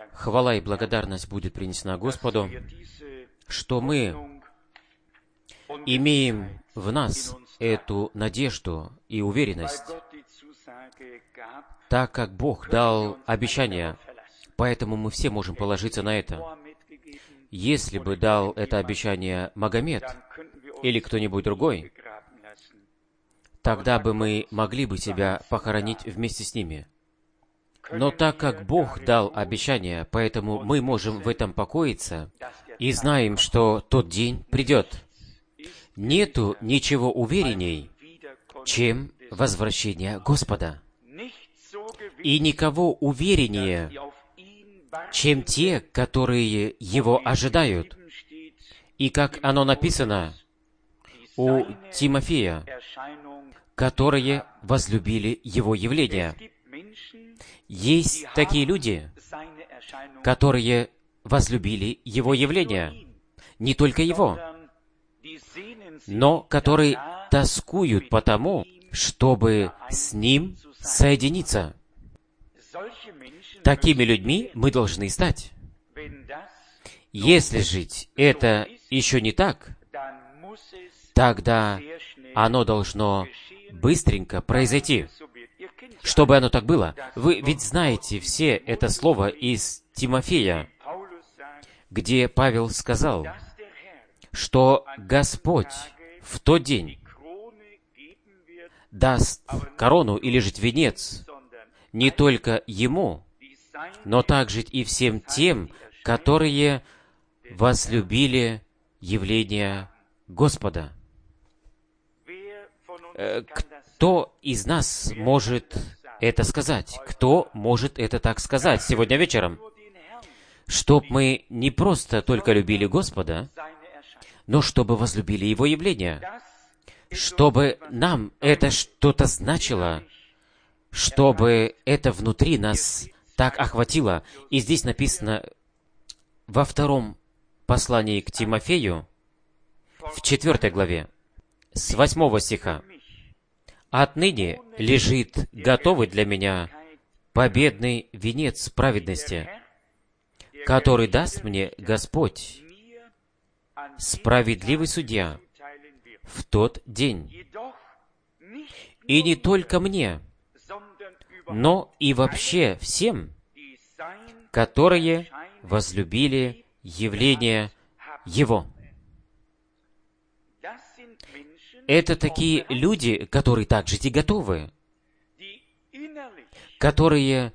Хвала и благодарность будет принесена Господу, что мы имеем в нас эту надежду и уверенность, так как Бог дал обещание, поэтому мы все можем положиться на это. Если бы дал это обещание Магомед или кто-нибудь другой, тогда бы мы могли бы себя похоронить вместе с ними. Но так как Бог дал обещание, поэтому мы можем в этом покоиться и знаем, что тот день придет. Нету ничего уверенней, чем возвращение Господа. И никого увереннее, чем те, которые Его ожидают. И как оно написано у Тимофея, которые возлюбили Его явление. Есть такие люди, которые возлюбили Его явление, не только Его, но которые тоскуют по тому, чтобы с Ним соединиться. Такими людьми мы должны стать. Если жить это еще не так, тогда оно должно быстренько произойти. Чтобы оно так было. Вы ведь знаете все это слово из Тимофея, где Павел сказал, что Господь в тот день даст корону или же венец не только ему, но также и всем тем, которые возлюбили явление Господа. Кто из нас может это сказать? Кто может это так сказать сегодня вечером? Чтоб мы не просто только любили Господа, но чтобы возлюбили Его явление. Чтобы нам это что-то значило, чтобы это внутри нас так охватило. И здесь написано во 2 послании к Тимофею, в 4 главе, с 8 стиха. «Отныне лежит готовый для меня победный венец праведности, который даст мне Господь, справедливый судья, в тот день. И не только мне, но и вообще всем, которые возлюбили явление Его». Это такие люди, которые также и готовы, которые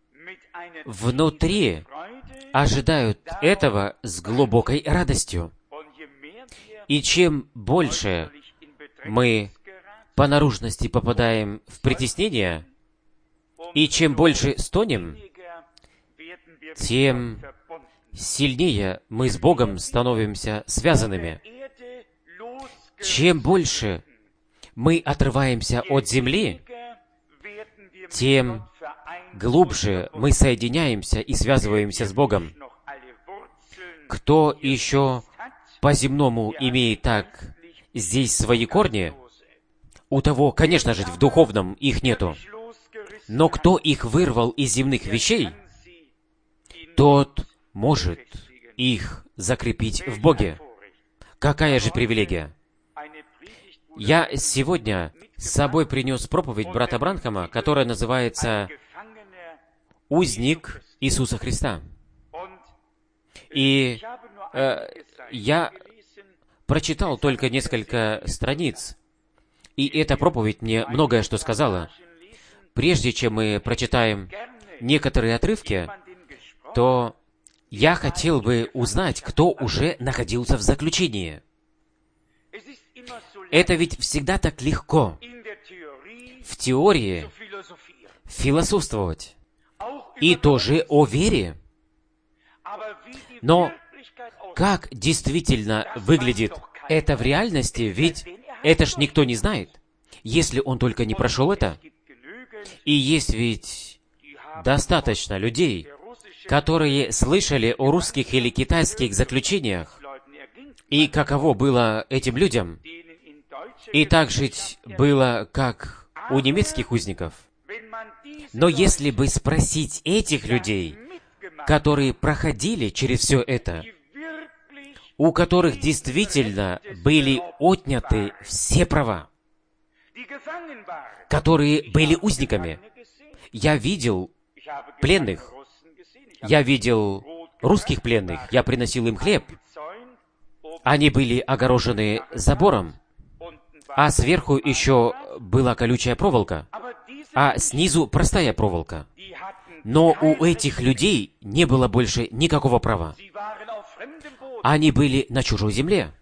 внутри ожидают этого с глубокой радостью. И чем больше мы по наружности попадаем в притеснение, и чем больше стонем, тем сильнее мы с Богом становимся связанными. Чем больше мы отрываемся от земли, тем глубже мы соединяемся и связываемся с Богом. Кто еще по-земному имеет так здесь свои корни, у того, конечно же, в духовном их нету. Но кто их вырвал из земных вещей, тот может их закрепить в Боге. Какая же привилегия! Я сегодня с собой принес проповедь брата Бранхама, которая называется «Узник Иисуса Христа». И я прочитал только несколько страниц, и эта проповедь мне многое что сказала. Прежде чем мы прочитаем некоторые отрывки, то я хотел бы узнать, кто уже находился в заключении. Это ведь всегда так легко в теории философствовать, и тоже о вере. Но как действительно выглядит это в реальности, ведь это ж никто не знает, если он только не прошел это. И есть ведь достаточно людей, которые слышали о русских или китайских заключениях, и каково было этим людям. И так жить было, как у немецких узников. Но если бы спросить этих людей, которые проходили через все это, у которых действительно были отняты все права, которые были узниками. Я видел пленных, я видел русских пленных, я приносил им хлеб. Они были огорожены забором, а сверху еще была колючая проволока, а снизу простая проволока. Но у этих людей не было больше никакого права. Они были на чужой земле,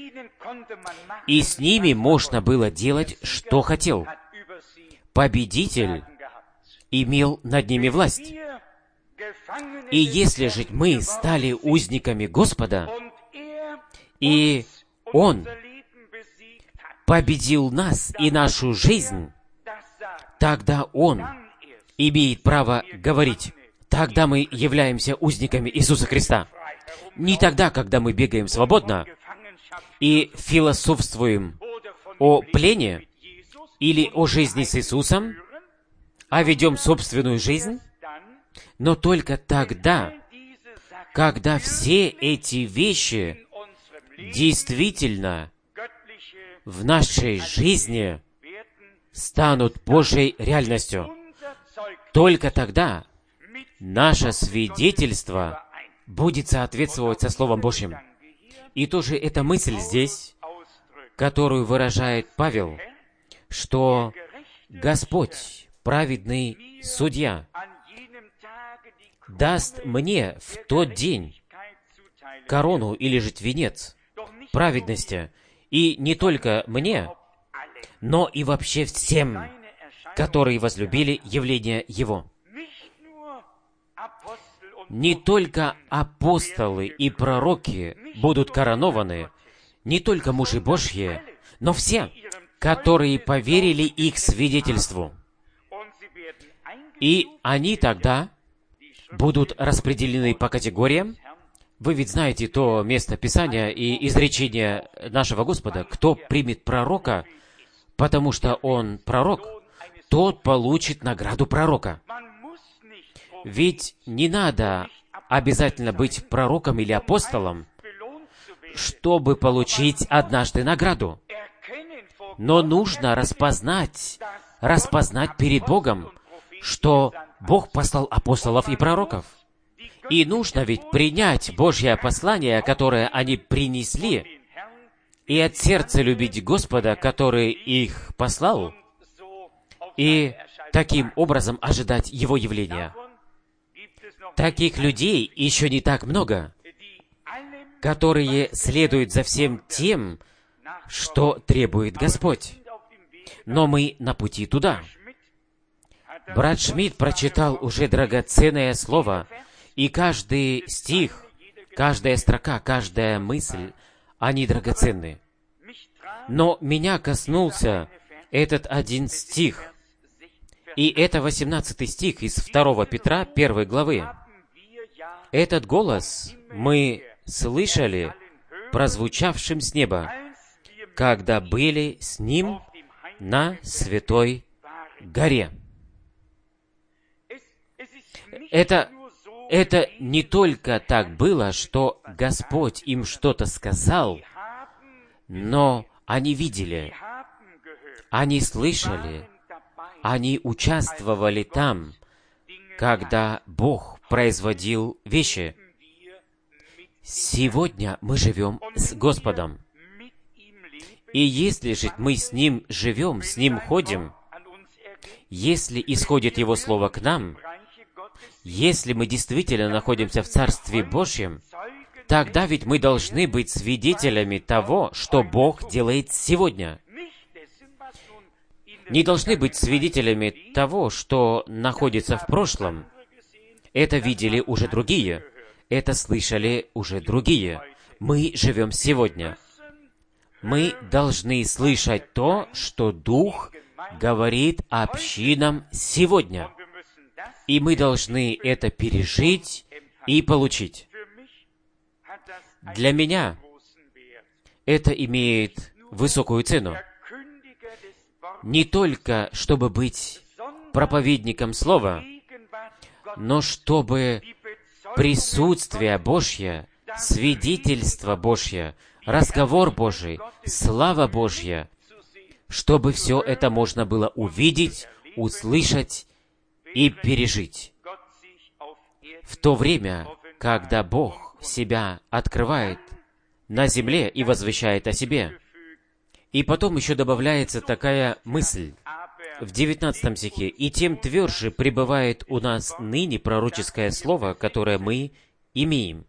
и с ними можно было делать, что хотел. Победитель имел над ними власть. И если же мы стали узниками Господа, и Он победил нас и нашу жизнь, тогда Он имеет право говорить. Тогда мы являемся узниками Иисуса Христа. Не тогда, когда мы бегаем свободно и философствуем о плене или о жизни с Иисусом, а ведем собственную жизнь, но только тогда, когда все эти вещи действительно в нашей жизни станут Божьей реальностью. Только тогда наше свидетельство будет соответствовать со Словом Божьим. И тоже эта мысль здесь, которую выражает Павел, что Господь, праведный судья, даст мне в тот день корону или же венец праведности, и не только мне, но и вообще всем, которые возлюбили явление Его. Не только апостолы и пророки будут коронованы, не только мужи Божьи, но все, которые поверили их свидетельству. И они тогда будут распределены по категориям. Вы ведь знаете то место Писания и изречение нашего Господа: кто примет пророка, потому что он пророк, тот получит награду пророка. Ведь не надо обязательно быть пророком или апостолом, чтобы получить однажды награду. Но нужно распознать перед Богом, что Бог послал апостолов и пророков. И нужно ведь принять Божье послание, которое они принесли, и от сердца любить Господа, который их послал, и таким образом ожидать Его явления. Таких людей еще не так много, которые следуют за всем тем, что требует Господь. Но мы на пути туда. Брат Шмидт прочитал уже драгоценное слово, и каждый стих, каждая строка, каждая мысль, они драгоценны. Но меня коснулся этот один стих, и это 18 стих из 2 Петра, 1 главы. Этот голос мы слышали, прозвучавшим с неба, когда были с Ним на Святой горе. Это не только так было, что Господь им что-то сказал, но они видели, они слышали, они участвовали там, когда Бог производил вещи. Сегодня мы живем с Господом. И если же мы с Ним живем, с Ним ходим, если исходит Его Слово к нам, если мы действительно находимся в Царстве Божьем, тогда ведь мы должны быть свидетелями того, что Бог делает сегодня. Не должны быть свидетелями того, что находится в прошлом. Это видели уже другие. Это слышали уже другие. Мы живем сегодня. Мы должны слышать то, что Дух говорит общинам сегодня. И мы должны это пережить и получить. Для меня это имеет высокую цену. Не только, чтобы быть проповедником Слова, но чтобы присутствие Божье, свидетельство Божье, разговор Божий, слава Божья, чтобы все это можно было увидеть, услышать и пережить. В то время, когда Бог себя открывает на земле и возвещает о себе. И потом еще добавляется такая мысль в 19 стихе. «И тем тверже пребывает у нас ныне пророческое слово, которое мы имеем».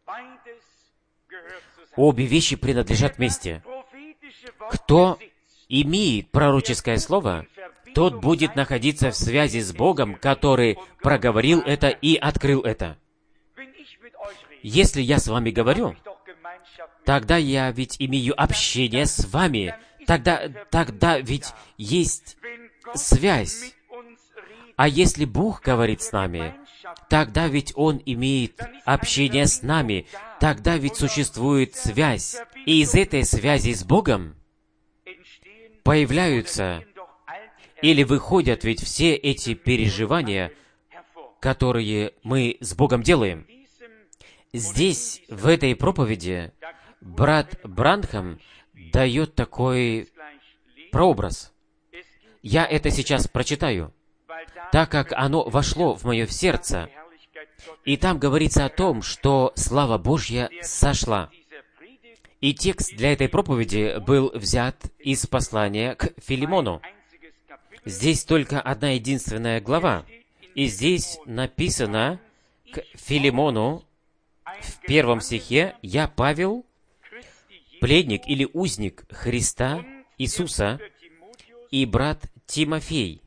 Обе вещи принадлежат вместе. Кто имеет пророческое слово, тот будет находиться в связи с Богом, который проговорил это и открыл это. Если я с вами говорю, тогда я ведь имею общение с вами. Тогда ведь есть связь. А если Бог говорит с нами, тогда ведь Он имеет общение с нами. Тогда ведь существует связь. И из этой связи с Богом появляются или выходят ведь все эти переживания, которые мы с Богом делаем. Здесь, в этой проповеди, брат Бранхам дает такой прообраз. Я это сейчас прочитаю, так как оно вошло в мое сердце. И там говорится о том, что слава Божья сошла. И текст для этой проповеди был взят из послания к Филимону. Здесь только одна единственная глава. И здесь написано к Филимону в 1 стихе: «Я, Павел, пленник или узник Христа Иисуса, и брат Тимофей,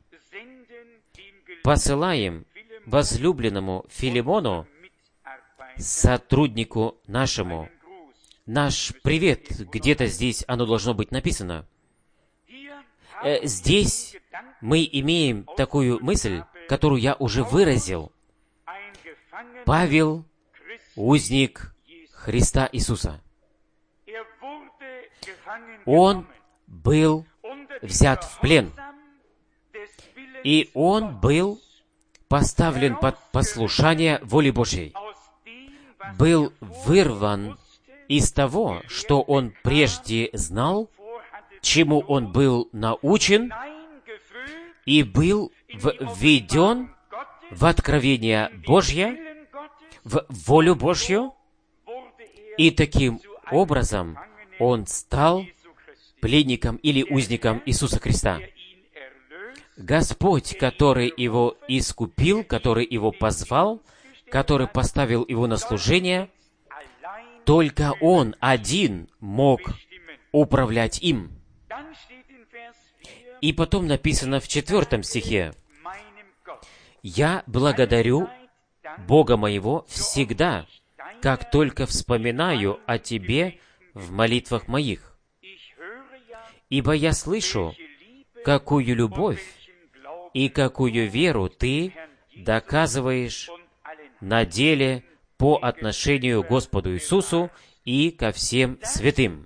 посылаем возлюбленному Филимону, сотруднику нашему, наш привет». Где-то здесь оно должно быть написано. Здесь мы имеем такую мысль, которую я уже выразил. Павел, узник Христа Иисуса. Он был взят в плен, и он был поставлен под послушание воли Божьей, был вырван из того, что он прежде знал, чему он был научен, и был введен в откровение Божье, в волю Божью, и таким образом он стал пленником или узником Иисуса Христа. Господь, который его искупил, который его позвал, который поставил его на служение, только Он один мог управлять им. И потом написано в 4 стихе: «Я благодарю Бога моего всегда, как только вспоминаю о Тебе в молитвах моих. Ибо я слышу, какую любовь и какую веру Ты доказываешь на деле по отношению к Господу Иисусу и ко всем святым,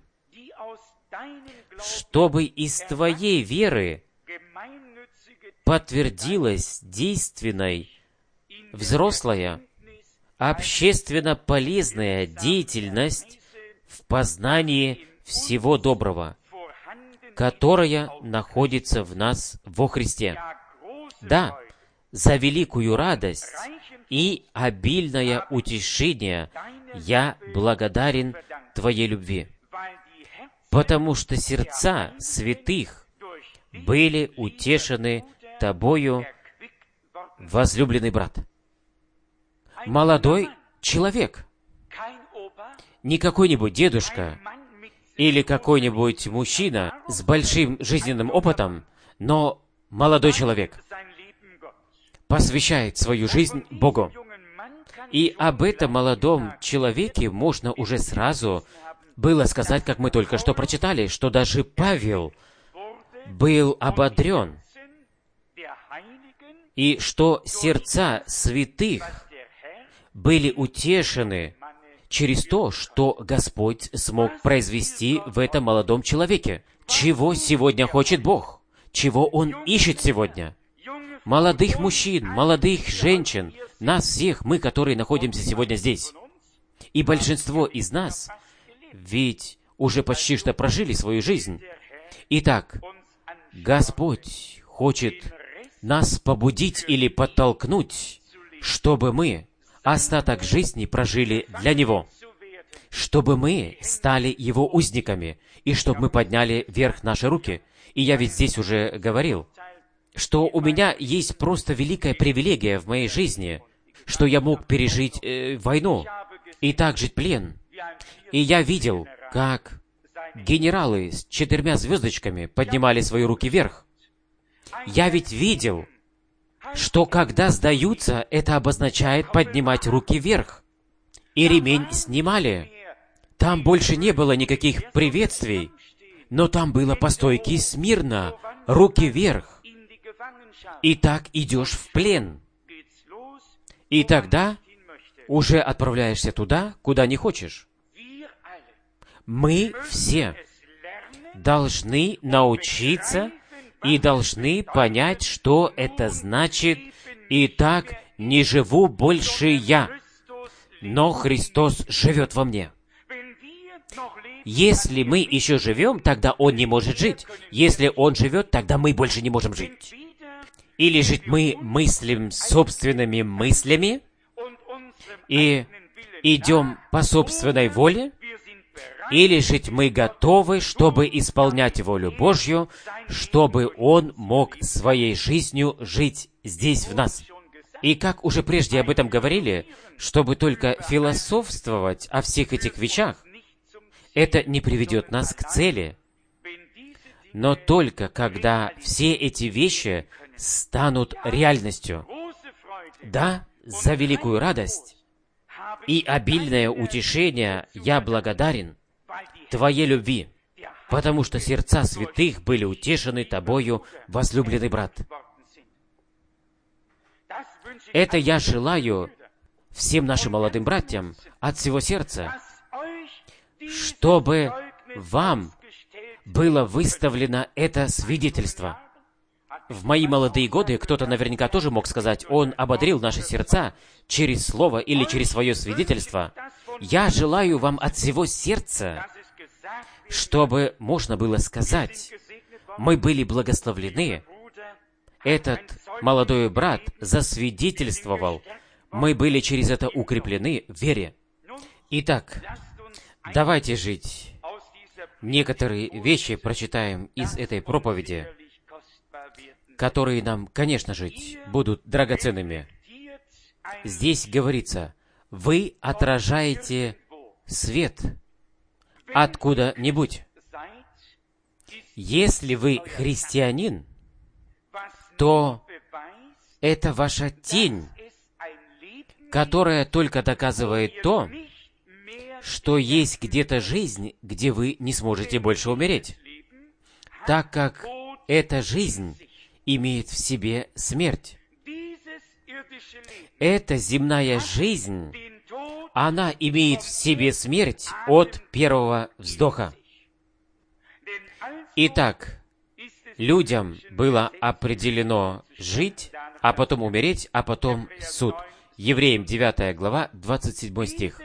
чтобы из Твоей веры подтвердилась действенной, взрослая, общественно полезная деятельность в познании всего доброго, которая находится в нас во Христе. Да, за великую радость и обильное утешение я благодарен Твоей любви, потому что сердца святых были утешены Тобою, возлюбленный брат». Молодой человек, не какой-нибудь дедушка или какой-нибудь мужчина с большим жизненным опытом, но молодой человек посвящает свою жизнь Богу. И об этом молодом человеке можно уже сразу было сказать, как мы только что прочитали, что даже Павел был ободрен, и что сердца святых были утешены через то, что Господь смог произвести в этом молодом человеке. Чего сегодня хочет Бог? Чего Он ищет сегодня? молодых мужчин, молодых женщин, нас всех, мы, которые находимся сегодня здесь. И большинство из нас ведь уже почти что прожили свою жизнь. Итак, Господь хочет нас побудить или подтолкнуть, чтобы мы остаток жизни прожили для Него, чтобы мы стали Его узниками, и чтобы мы подняли вверх наши руки. И я ведь здесь уже говорил, что у меня есть просто великая привилегия в моей жизни, что я мог пережить войну и так жить плен. И я видел, как генералы с 4 звездочками поднимали свои руки вверх. Я ведь видел, что когда сдаются, это обозначает поднимать руки вверх. И ремень снимали. Там больше не было никаких приветствий, но там было по стойке смирно, руки вверх. И так идешь в плен. И тогда уже отправляешься туда, куда не хочешь. Мы все должны научиться и должны понять, что это значит «Итак, не живу больше я, но Христос живет во мне». Если мы еще живем, тогда Он не может жить. Если Он живет, тогда мы больше не можем жить. Или же мы мыслим собственными мыслями и идем по собственной воле, или же мы готовы, чтобы исполнять волю Божью, чтобы Он мог своей жизнью жить здесь в нас. И как уже прежде об этом говорили, чтобы только философствовать о всех этих вещах, это не приведет нас к цели. Но только когда все эти вещи станут реальностью. Да, за великую радость и обильное утешение я благодарен Твоей любви, потому что сердца святых были утешены Тобою, возлюбленный брат. Это я желаю всем нашим молодым братьям от всего сердца, чтобы вам было выставлено это свидетельство. В мои молодые годы кто-то наверняка тоже мог сказать, он ободрил наши сердца через слово или через свое свидетельство. Я желаю вам от всего сердца, чтобы можно было сказать, мы были благословлены, этот молодой брат засвидетельствовал, мы были через это укреплены в вере. Итак, давайте жить. Некоторые вещи прочитаем из этой проповеди, которые нам, конечно же, будут драгоценными. Здесь говорится, вы отражаете свет откуда-нибудь. Если вы христианин, то это ваша тень, которая только доказывает то, что есть где-то жизнь, где вы не сможете больше умереть, так как эта жизнь имеет в себе смерть. Эта земная жизнь, она имеет в себе смерть от первого вздоха. Итак, людям было определено жить, а потом умереть, а потом суд. Евреям 9 глава, 27 стих.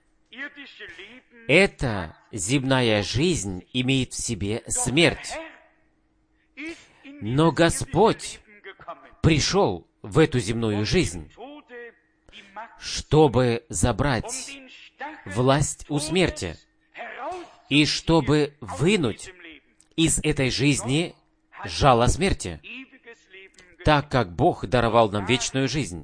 Эта земная жизнь имеет в себе смерть. Но Господь пришел в эту земную жизнь, чтобы забрать власть у смерти и чтобы вынуть из этой жизни жало смерти, так как Бог даровал нам вечную жизнь.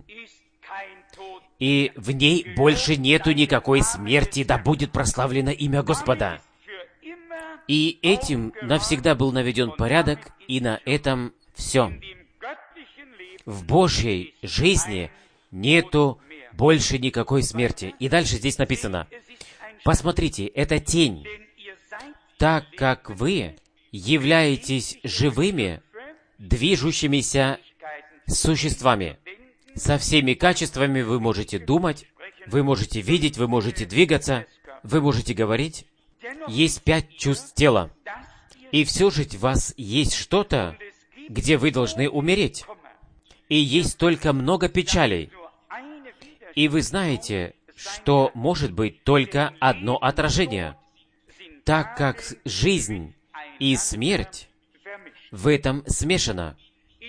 И в ней больше нету никакой смерти, да будет прославлено имя Господа. И этим навсегда был наведен порядок, и на этом все. В Божьей жизни нету больше никакой смерти. И дальше здесь написано, посмотрите, это тень, так как вы являетесь живыми, движущимися существами. Со всеми качествами вы можете думать, вы можете видеть, вы можете двигаться, вы можете говорить. Есть 5 чувств тела. И все же в вас есть что-то, где вы должны умереть. и есть только много печалей. И вы знаете, что может быть только одно отражение, так как жизнь и смерть в этом смешано.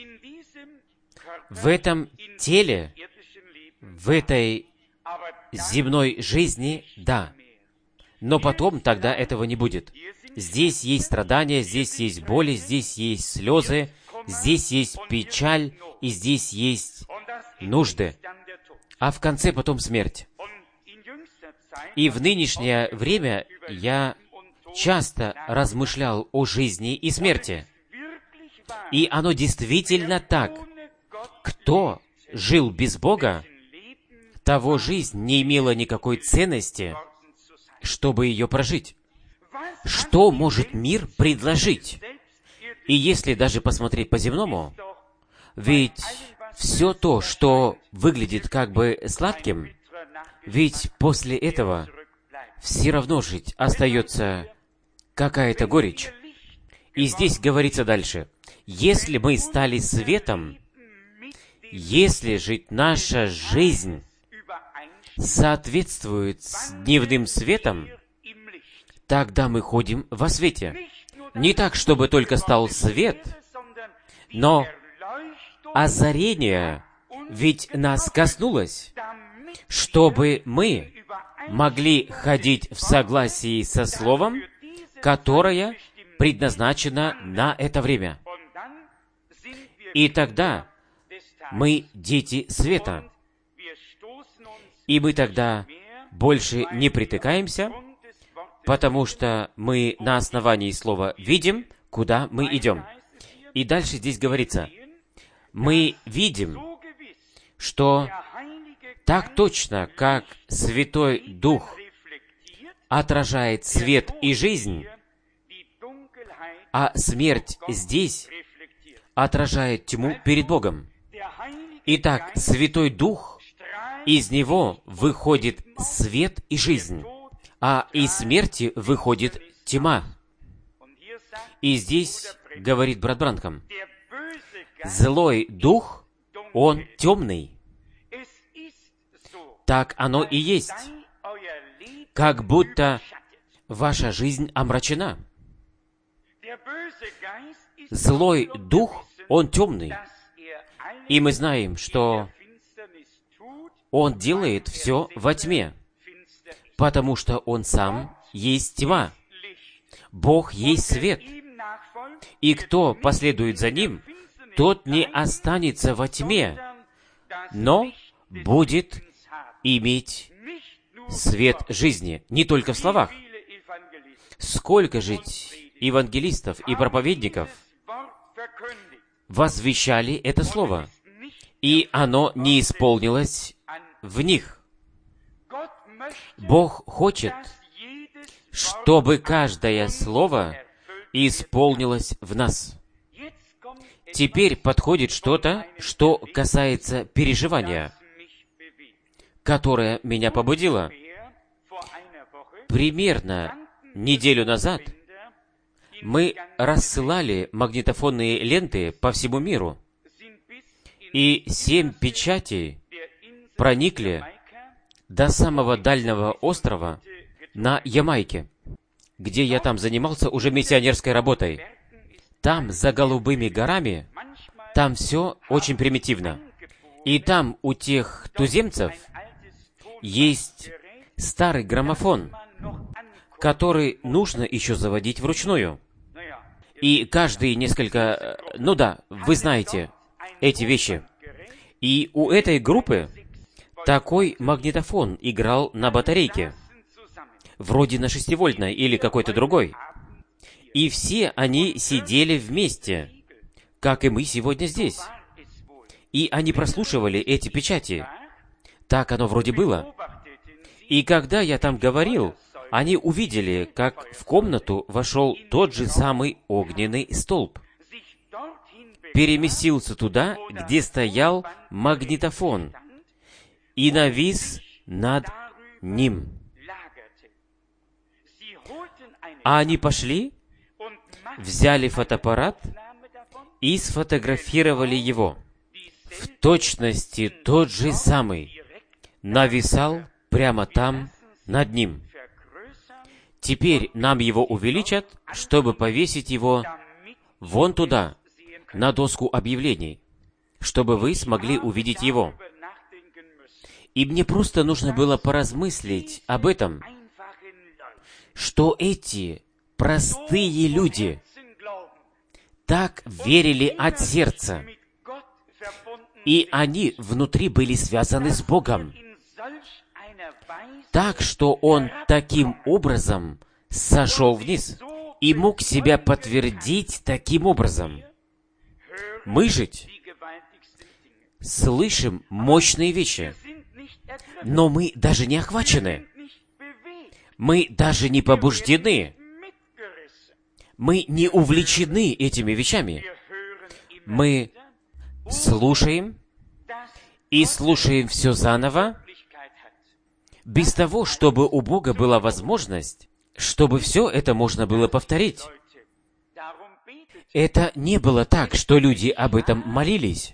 В этом теле, в этой земной жизни, да. Но потом тогда этого не будет. Здесь есть страдания, здесь есть боли, здесь есть слезы, здесь есть печаль, и здесь есть нужды. А в конце потом смерть. И в нынешнее время я часто размышлял о жизни и смерти. И оно действительно так. Кто жил без Бога, того жизнь не имела никакой ценности, чтобы ее прожить. Что может мир предложить? И если даже посмотреть по-земному, ведь все то, что выглядит как бы сладким, ведь после этого все равно жить остается какая-то горечь. И здесь говорится дальше. Если мы стали светом, если жить наша жизнь соответствует с дневным светом, тогда мы ходим во свете. Не так, чтобы только стал свет, но озарение ведь нас коснулось, чтобы мы могли ходить в согласии со Словом, которое предназначено на это время. И тогда мы дети света. И мы тогда больше не притыкаемся, потому что мы на основании слова видим, куда мы идем. И дальше здесь говорится, мы видим, что так точно, как Святой Дух отражает свет и жизнь, а смерть здесь отражает тьму перед Богом. Итак, Святой Дух, из Него выходит свет и жизнь, а из смерти выходит тьма. И здесь говорит брат Бранхам, злой дух, он темный. Так оно и есть. Как будто ваша жизнь омрачена. Злой дух, он темный. И мы знаем, что он делает все во тьме, потому что он сам есть тьма. Бог есть свет. И кто последует за ним, тот не останется во тьме, но будет иметь свет жизни, не только в словах. Сколько же евангелистов и проповедников возвещали это слово, и оно не исполнилось в них. Бог хочет, чтобы каждое слово исполнилось в нас. Теперь подходит что-то, что касается переживания, которое меня побудило. Примерно неделю назад мы рассылали магнитофонные ленты по всему миру, и 7 печатей проникли до самого дальнего острова на Ямайке, где я там занимался уже миссионерской работой. Там, за голубыми горами, там все очень примитивно. И там у тех туземцев есть старый граммофон, который нужно еще заводить вручную. И каждые несколько... Ну да, вы знаете эти вещи. И у этой группы такой магнитофон играл на батарейке, вроде на 6-вольтной или какой-то другой. И все они сидели вместе, как и мы сегодня здесь. И они прослушивали эти печати. Так оно вроде было. И когда я там говорил, они увидели, как в комнату вошел тот же самый огненный столб. Переместился туда, где стоял магнитофон, и навис над ним. А они пошли, взяли фотоаппарат и сфотографировали его. в точности тот же самый, нависал прямо там над ним. Теперь нам его увеличат, чтобы повесить его вон туда, на доску объявлений, чтобы вы смогли увидеть его. И мне просто нужно было поразмыслить об этом, что эти простые люди так верили от сердца, и они внутри были связаны с Богом, так что Он таким образом сошел вниз и мог себя подтвердить таким образом. Мы же слышим мощные вещи, но мы даже не охвачены, мы даже не побуждены, мы не увлечены этими вещами. Мы слушаем и слушаем все заново, без того, чтобы у Бога была возможность, чтобы все это можно было повторить. Это не было так, что люди об этом молились.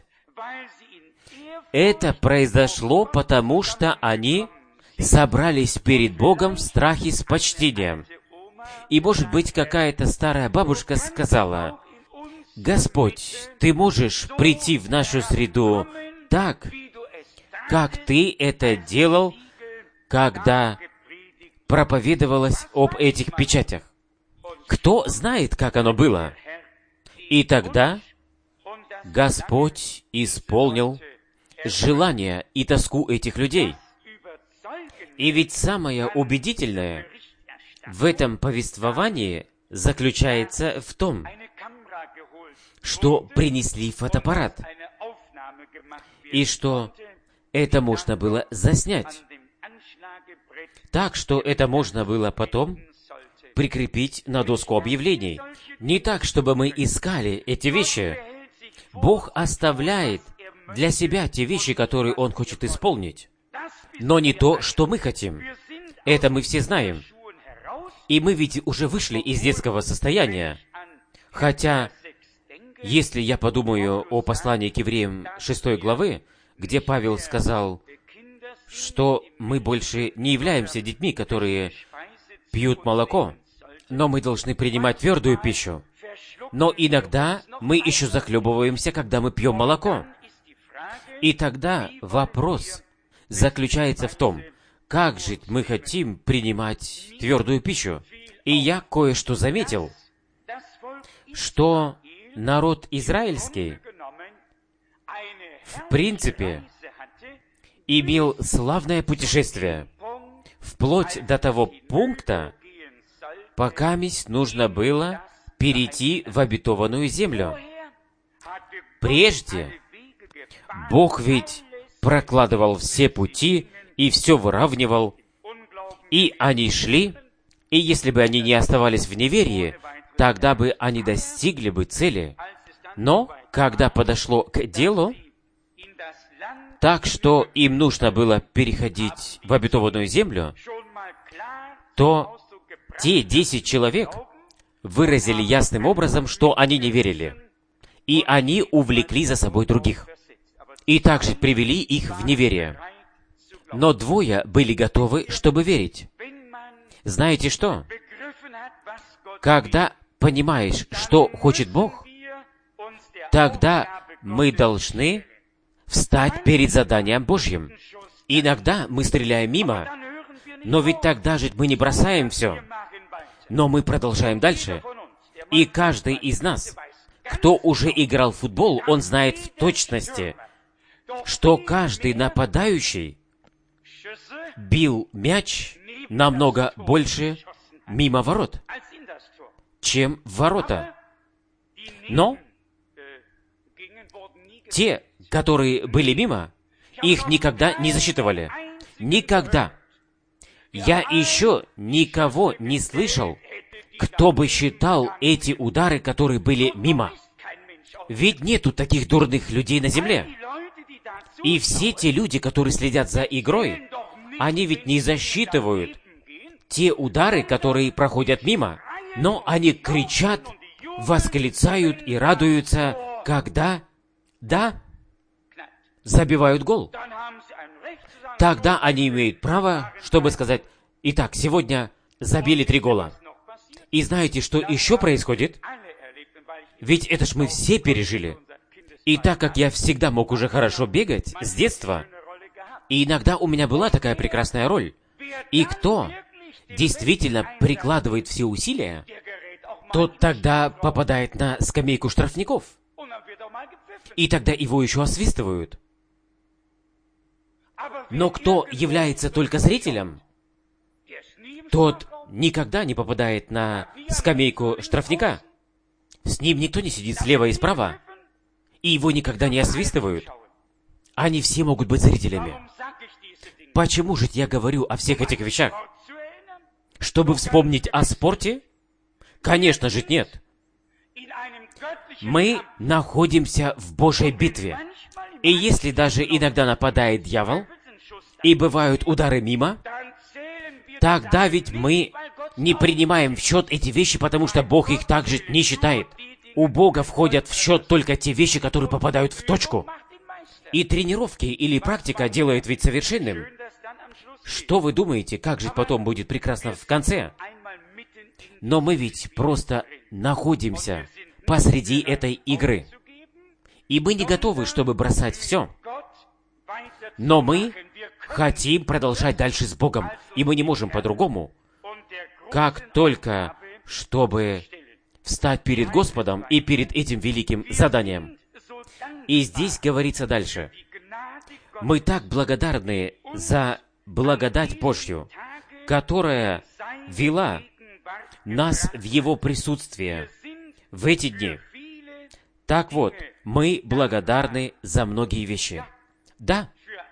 Это произошло потому, что они собрались перед Богом в страхе с почтением. И, может быть, какая-то старая бабушка сказала: «Господь, Ты можешь прийти в нашу среду так, как Ты это делал, когда проповедовалось об этих печатях». Кто знает, как оно было? И тогда Господь исполнил желание и тоску этих людей. И ведь самое убедительное в этом повествовании заключается в том, что принесли фотоаппарат, и что это можно было заснять, так что это можно было потом прикрепить на доску объявлений. Не так, чтобы мы искали эти вещи. Бог оставляет для себя те вещи, которые Он хочет исполнить, но не то, что мы хотим. Это мы все знаем. И мы ведь уже вышли из детского состояния. Хотя, если я подумаю о послании к евреям 6 главы, где Павел сказал, что мы больше не являемся детьми, которые пьют молоко, но мы должны принимать твердую пищу. Но иногда мы еще захлебываемся, когда мы пьем молоко. И тогда вопрос заключается в том, как же мы хотим принимать твердую пищу. И я кое-что заметил, что народ израильский, в принципе, имел славное путешествие, вплоть до того пункта, пока нужно было перейти в обетованную землю. Прежде Бог ведь прокладывал все пути и все выравнивал, и они шли, и если бы они не оставались в неверии, тогда бы они достигли бы цели. Но, когда подошло к делу, так что им нужно было переходить в обетованную землю, то те 10 человек выразили ясным образом, что они не верили, и они увлекли за собой других, и также привели их в неверие. Но 2 были готовы, чтобы верить. Знаете что? Когда понимаешь, что хочет Бог, тогда мы должны встать перед заданием Божьим. Иногда мы стреляем мимо, но ведь тогда же мы не бросаем все, но мы продолжаем дальше. И каждый из нас, кто уже играл в футбол, он знает в точности, что каждый нападающий бил мяч намного больше мимо ворот, чем в ворота. Но те, которые были мимо, их никогда не засчитывали. Никогда. Я еще никого не слышал, кто бы считал эти удары, которые были мимо. Ведь нету таких дурных людей на земле. И все те люди, которые следят за игрой, они ведь не засчитывают те удары, которые проходят мимо, но они кричат, восклицают и радуются, когда... Да, забивают гол. Тогда они имеют право, чтобы сказать: итак, сегодня забили 3 гола. И знаете, что еще происходит? Ведь это ж мы все пережили. И так как я всегда мог уже хорошо бегать с детства, и иногда у меня была такая прекрасная роль, и кто действительно прикладывает все усилия, тот тогда попадает на скамейку штрафников. И тогда его еще освистывают. Но кто является только зрителем, тот никогда не попадает на скамейку штрафника. С ним никто не сидит слева и справа, и его никогда не освистывают. Они все могут быть зрителями. Почему же я говорю о всех этих вещах? Чтобы вспомнить о спорте? Конечно же нет. Мы находимся в Божьей битве. И если даже иногда нападает дьявол, и бывают удары мимо, тогда ведь мы не принимаем в счет эти вещи, потому что Бог их также не считает. У Бога входят в счет только те вещи, которые попадают в точку. И тренировки или практика делает ведь совершенным. Что вы думаете, как же потом будет прекрасно в конце? Но мы ведь просто находимся посреди этой игры. И мы не готовы, чтобы бросать все. Но мы хотим продолжать дальше с Богом. И мы не можем по-другому, как только чтобы встать перед Господом и перед этим великим заданием. И здесь говорится дальше. Мы так благодарны за благодать Божью, которая вела нас в Его присутствие в эти дни. Так вот, мы благодарны за многие вещи. Да,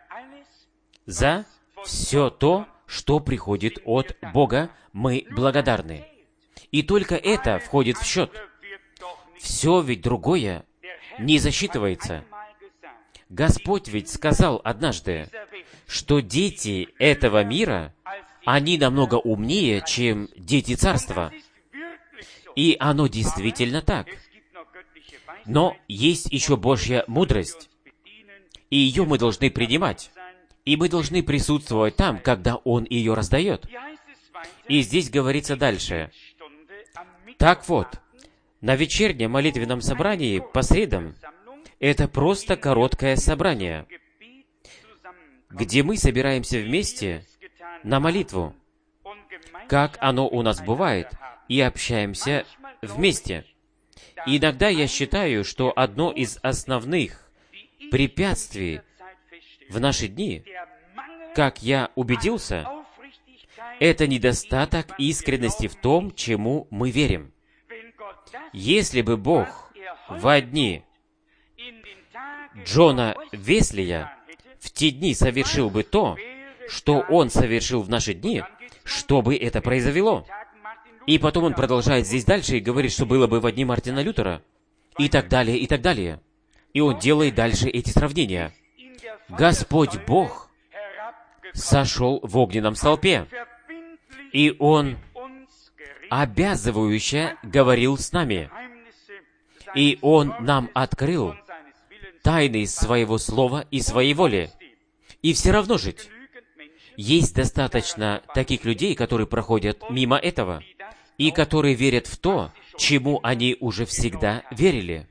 за все то, что приходит от Бога, мы благодарны. И только это входит в счет. Все ведь другое не засчитывается. Господь ведь сказал однажды, что дети этого мира, они намного умнее, чем дети Царства. И оно действительно так. Но есть еще Божья мудрость, и ее мы должны принимать. И мы должны присутствовать там, когда Он ее раздает. И здесь говорится дальше. Так вот, на вечернем молитвенном собрании по средам это просто короткое собрание, где мы собираемся вместе на молитву, как оно у нас бывает, и общаемся вместе. И иногда я считаю, что одно из основных препятствий в наши дни, как я убедился, это недостаток искренности в том, чему мы верим. Если бы Бог в дни Джона Веслия в те дни совершил бы то, что Он совершил в наши дни, что бы это произвело? И потом он продолжает здесь дальше и говорит, что было бы в дни Мартина Лютера, и так далее, и так далее. И он делает дальше эти сравнения. Господь Бог сошел в огненном столпе, и Он обязывающе говорил с нами, и Он нам открыл тайны своего слова и своей воли. И все равно жить. Есть достаточно таких людей, которые проходят мимо этого, и которые верят в то, чему они уже всегда верили.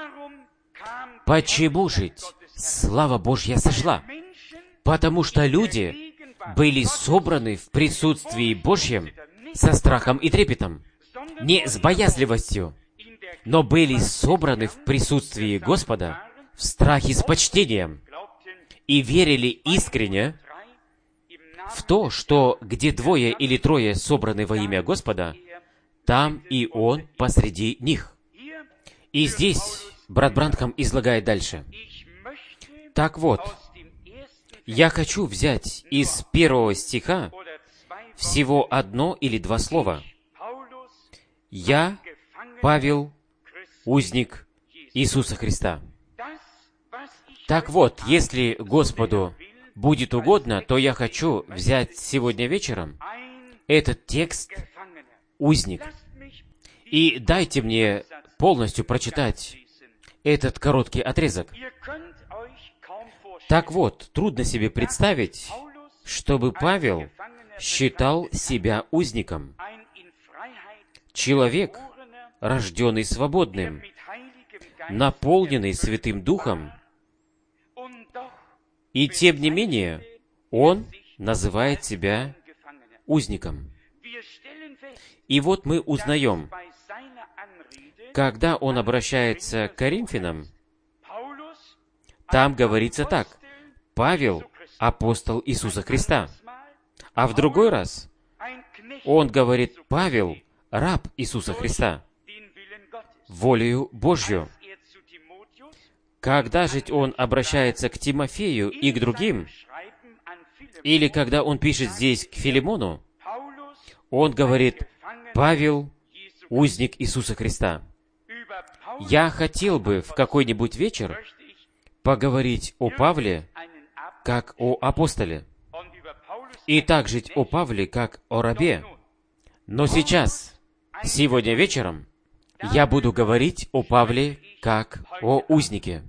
Почему жить? Слава Божья сошла. Потому что люди были собраны в присутствии Божьем со страхом и трепетом, не с боязливостью, но были собраны в присутствии Господа в страхе с почтением и верили искренне в то, что где 2 или 3 собраны во имя Господа, там и Он посреди них. И здесь брат Бранхам излагает дальше. Так вот, я хочу взять из 1 стиха всего 1 или 2 слова. «Я, Павел, узник Иисуса Христа». Так вот, если Господу будет угодно, то я хочу взять сегодня вечером этот текст «Узник». И дайте мне полностью прочитать этот короткий отрезок. Так вот, трудно себе представить, чтобы Павел считал себя узником. Человек, рожденный свободным, наполненный Святым Духом, и тем не менее, он называет себя узником. И вот мы узнаем, когда он обращается к Коринфянам, там говорится так: Павел — апостол Иисуса Христа. А в другой раз он говорит: Павел — раб Иисуса Христа, волею Божью. Когда же он обращается к Тимофею и к другим, или когда он пишет здесь к Филимону, он говорит: Павел — узник Иисуса Христа. Я хотел бы в какой-нибудь вечер поговорить о Павле как о апостоле, и также о Павле как о рабе. Но сейчас, сегодня вечером, я буду говорить о Павле как о узнике.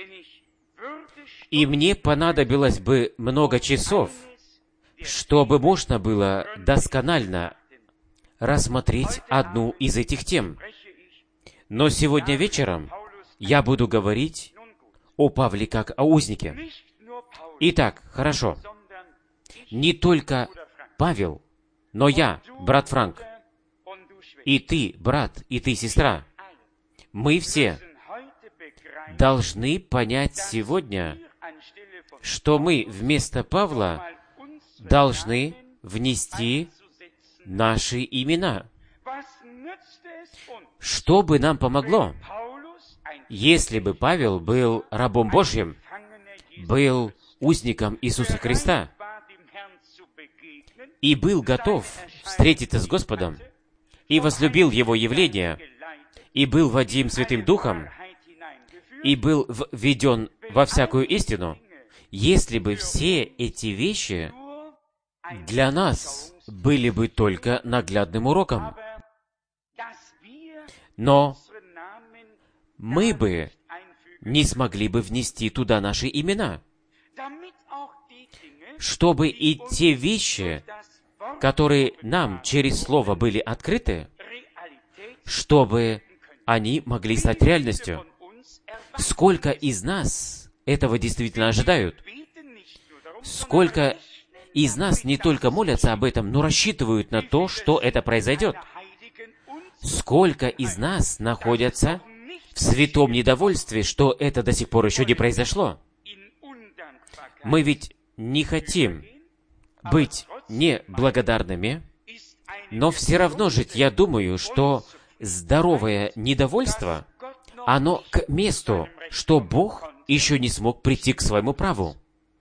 И мне понадобилось бы много часов, чтобы можно было досконально рассмотреть одну из этих тем. Но сегодня вечером я буду говорить о Павле как о узнике. Итак, хорошо. Не только Павел, но я, брат Франк, и ты, брат, и ты, сестра, мы все должны понять сегодня, что мы вместо Павла должны внести наши имена. Что бы нам помогло, если бы Павел был рабом Божьим, был узником Иисуса Христа и был готов встретиться с Господом, и возлюбил Его явление, и был водим Святым Духом, и был введен во всякую истину, если бы все эти вещи для нас были бы только наглядным уроком. Но мы бы не смогли бы внести туда наши имена, чтобы и те вещи, которые нам через Слово были открыты, чтобы они могли стать реальностью. Сколько из нас этого действительно ожидают? Сколько из нас не только молятся об этом, но рассчитывают на то, что это произойдет? Сколько из нас находятся в святом недовольстве, что это до сих пор еще не произошло? Мы ведь не хотим быть неблагодарными, но все равно же я думаю, что здоровое недовольство, оно к месту, что Бог еще не смог прийти к своему праву.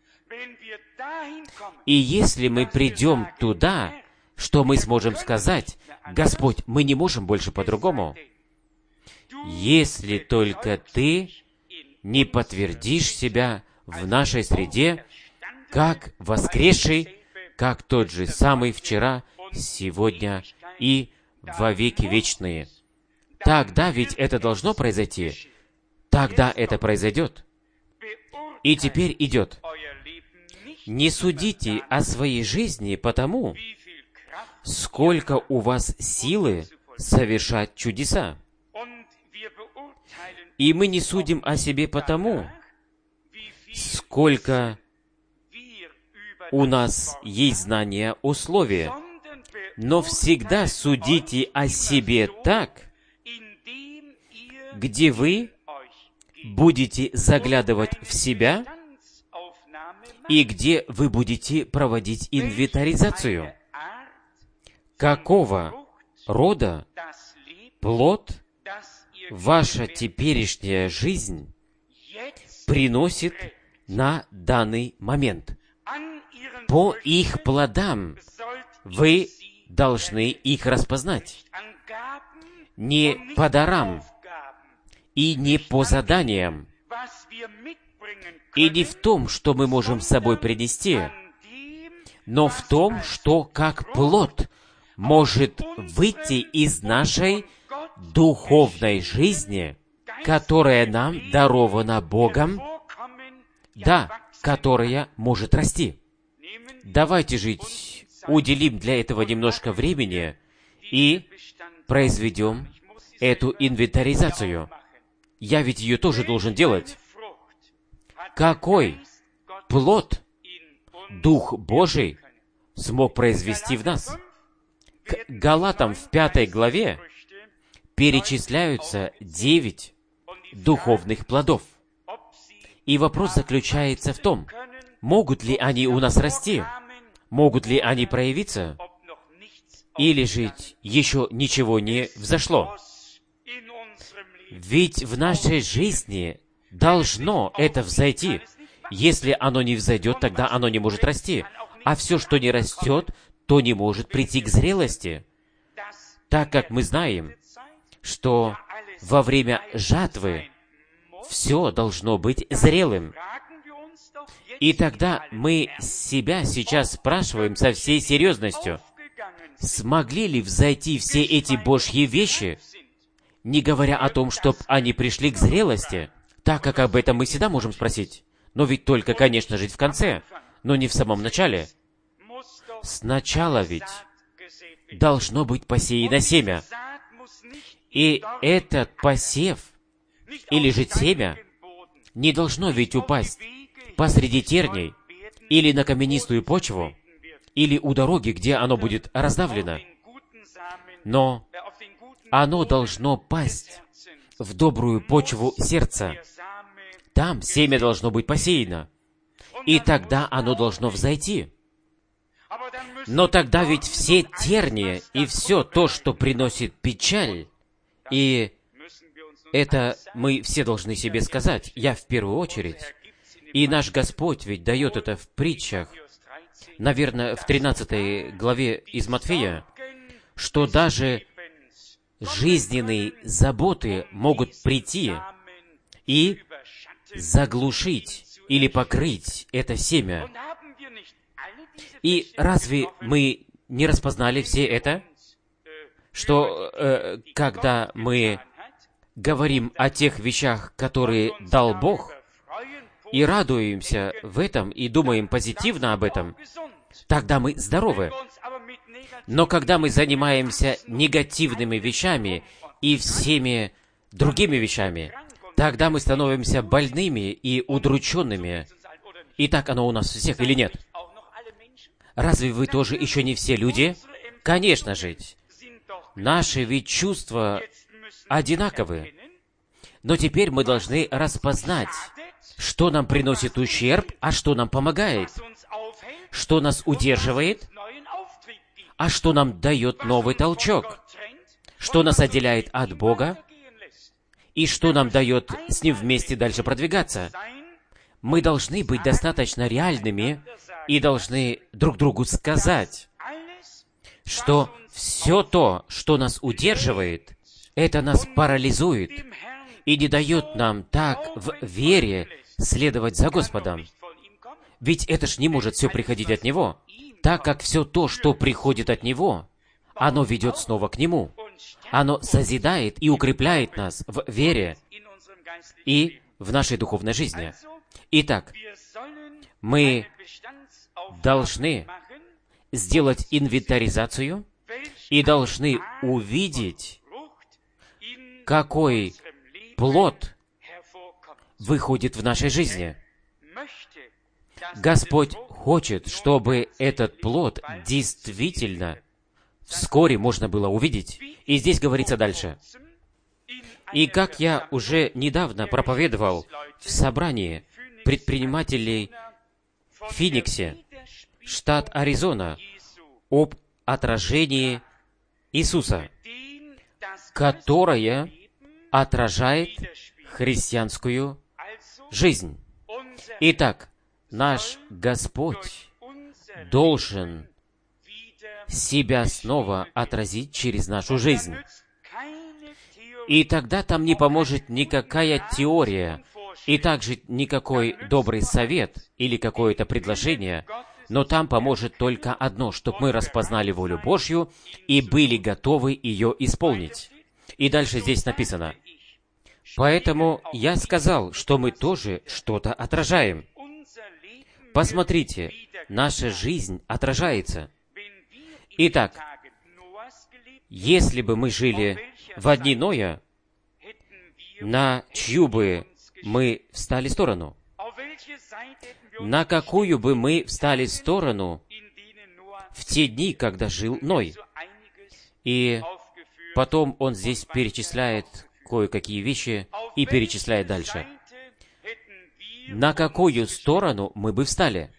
И если мы придем туда, что мы сможем сказать: Господь, мы не можем больше по-другому, если только Ты не подтвердишь себя в нашей среде, как воскресший, как тот же самый вчера, сегодня и во веки вечные. Тогда ведь это должно произойти. Тогда это произойдет. И теперь идет. Не судите о своей жизни потому, сколько у вас силы совершать чудеса. И мы не судим о себе потому, сколько у нас есть знания о Слове, но всегда судите о себе так, где вы будете заглядывать в себя и где вы будете проводить инвентаризацию. Какого рода плод ваша теперешняя жизнь приносит на данный момент? По их плодам вы должны их распознать. Не по дарам и не по заданиям, и не в том, что мы можем с собой принести, но в том, что как плод может выйти из нашей духовной жизни, которая нам дарована Богом, да, которая может расти. Давайте жить, уделим для этого немножко времени и произведем эту инвентаризацию. Я ведь ее тоже должен делать. Какой плод Дух Божий смог произвести в нас? К Галатам в 5 главе перечисляются 9 духовных плодов. И вопрос заключается в том, могут ли они у нас расти, могут ли они проявиться, или же еще ничего не взошло. Ведь в нашей жизни должно это взойти. Если оно не взойдет, тогда оно не может расти. А все, что не растет, то не может прийти к зрелости. Так как мы знаем, что во время жатвы все должно быть зрелым. И тогда мы себя сейчас спрашиваем со всей серьезностью, смогли ли взойти все эти Божьи вещи, не говоря о том, чтобы они пришли к зрелости, так как об этом мы всегда можем спросить. Но ведь только, конечно, жить в конце, но не в самом начале. Сначала ведь должно быть посеяно семя. И этот посев, или же семя, не должно ведь упасть посреди терней, или на каменистую почву, или у дороги, где оно будет раздавлено. Но оно должно пасть в добрую почву сердца. Там семя должно быть посеяно, и тогда оно должно взойти. Но тогда ведь все терния и все то, что приносит печаль, и это мы все должны себе сказать, я в первую очередь, и наш Господь ведь дает это в притчах, наверное, в 13 главе из Матфея, что даже жизненные заботы могут прийти и заглушить или покрыть это семя. И разве мы не распознали все это? Что когда мы говорим о тех вещах, которые дал Бог, и радуемся в этом, и думаем позитивно об этом, тогда мы здоровы. Но когда мы занимаемся негативными вещами и всеми другими вещами, тогда мы становимся больными и удрученными. И так оно у нас у всех или нет? Разве вы тоже еще не все люди? Конечно же. Наши ведь чувства одинаковы. Но теперь мы должны распознать, что нам приносит ущерб, а что нам помогает, что нас удерживает, а что нам дает новый толчок, что нас отделяет от Бога, и что нам дает с Ним вместе дальше продвигаться. Мы должны быть достаточно реальными и должны друг другу сказать, что все то, что нас удерживает, это нас парализует и не дает нам так в вере следовать за Господом. Ведь это ж не может все приходить от Него, так как все то, что приходит от Него, оно ведет снова к Нему. Оно созидает и укрепляет нас в вере и в нашей духовной жизни. Итак, мы должны сделать инвентаризацию и должны увидеть, какой плод выходит в нашей жизни. Господь хочет, чтобы этот плод действительно вскоре можно было увидеть. И здесь говорится дальше. И как я уже недавно проповедовал в собрании предпринимателей в Финиксе, штат Аризона, об отражении Иисуса, которое отражает христианскую жизнь. Итак, наш Господь должен себя снова отразить через нашу жизнь. И тогда там не поможет никакая теория, и также никакой добрый совет или какое-то предложение, но там поможет только одно, чтобы мы распознали волю Божью и были готовы ее исполнить. И дальше здесь написано: «Поэтому я сказал, что мы тоже что-то отражаем. Посмотрите, наша жизнь отражается. Итак, если бы мы жили в дни Ноя, на чью бы мы встали сторону? На какую бы мы встали сторону в те дни, когда жил Ной? И потом он здесь перечисляет кое-какие вещи и перечисляет дальше. На какую сторону мы бы встали?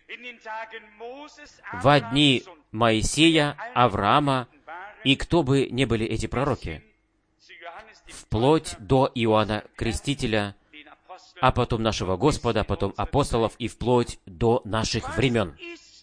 В дни Моисея, Авраама, и кто бы ни были эти пророки, вплоть до Иоанна Крестителя, а потом нашего Господа, потом апостолов и вплоть до наших времен.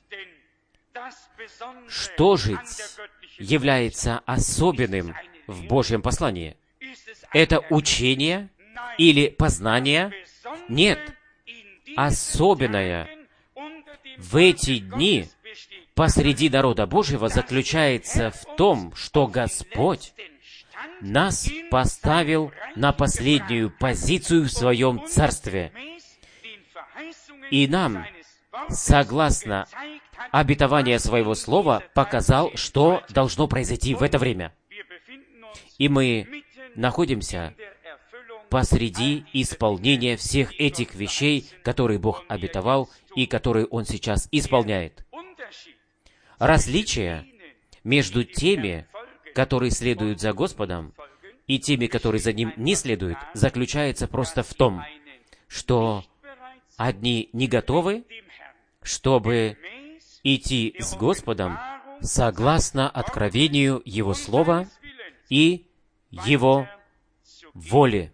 Что же является особенным в Божьем послании? Это учение или познание? Нет. Особенное в эти дни посреди народа Божьего заключается в том, что Господь нас поставил на последнюю позицию в Своем Царстве. И нам, согласно обетованию Своего Слова, показал, что должно произойти в это время. И мы находимся посреди исполнения всех этих вещей, которые Бог обетовал и которые Он сейчас исполняет. Различие между теми, которые следуют за Господом, и теми, которые за Ним не следуют, заключается просто в том, что одни не готовы, чтобы идти с Господом согласно откровению Его Слова и Его воли,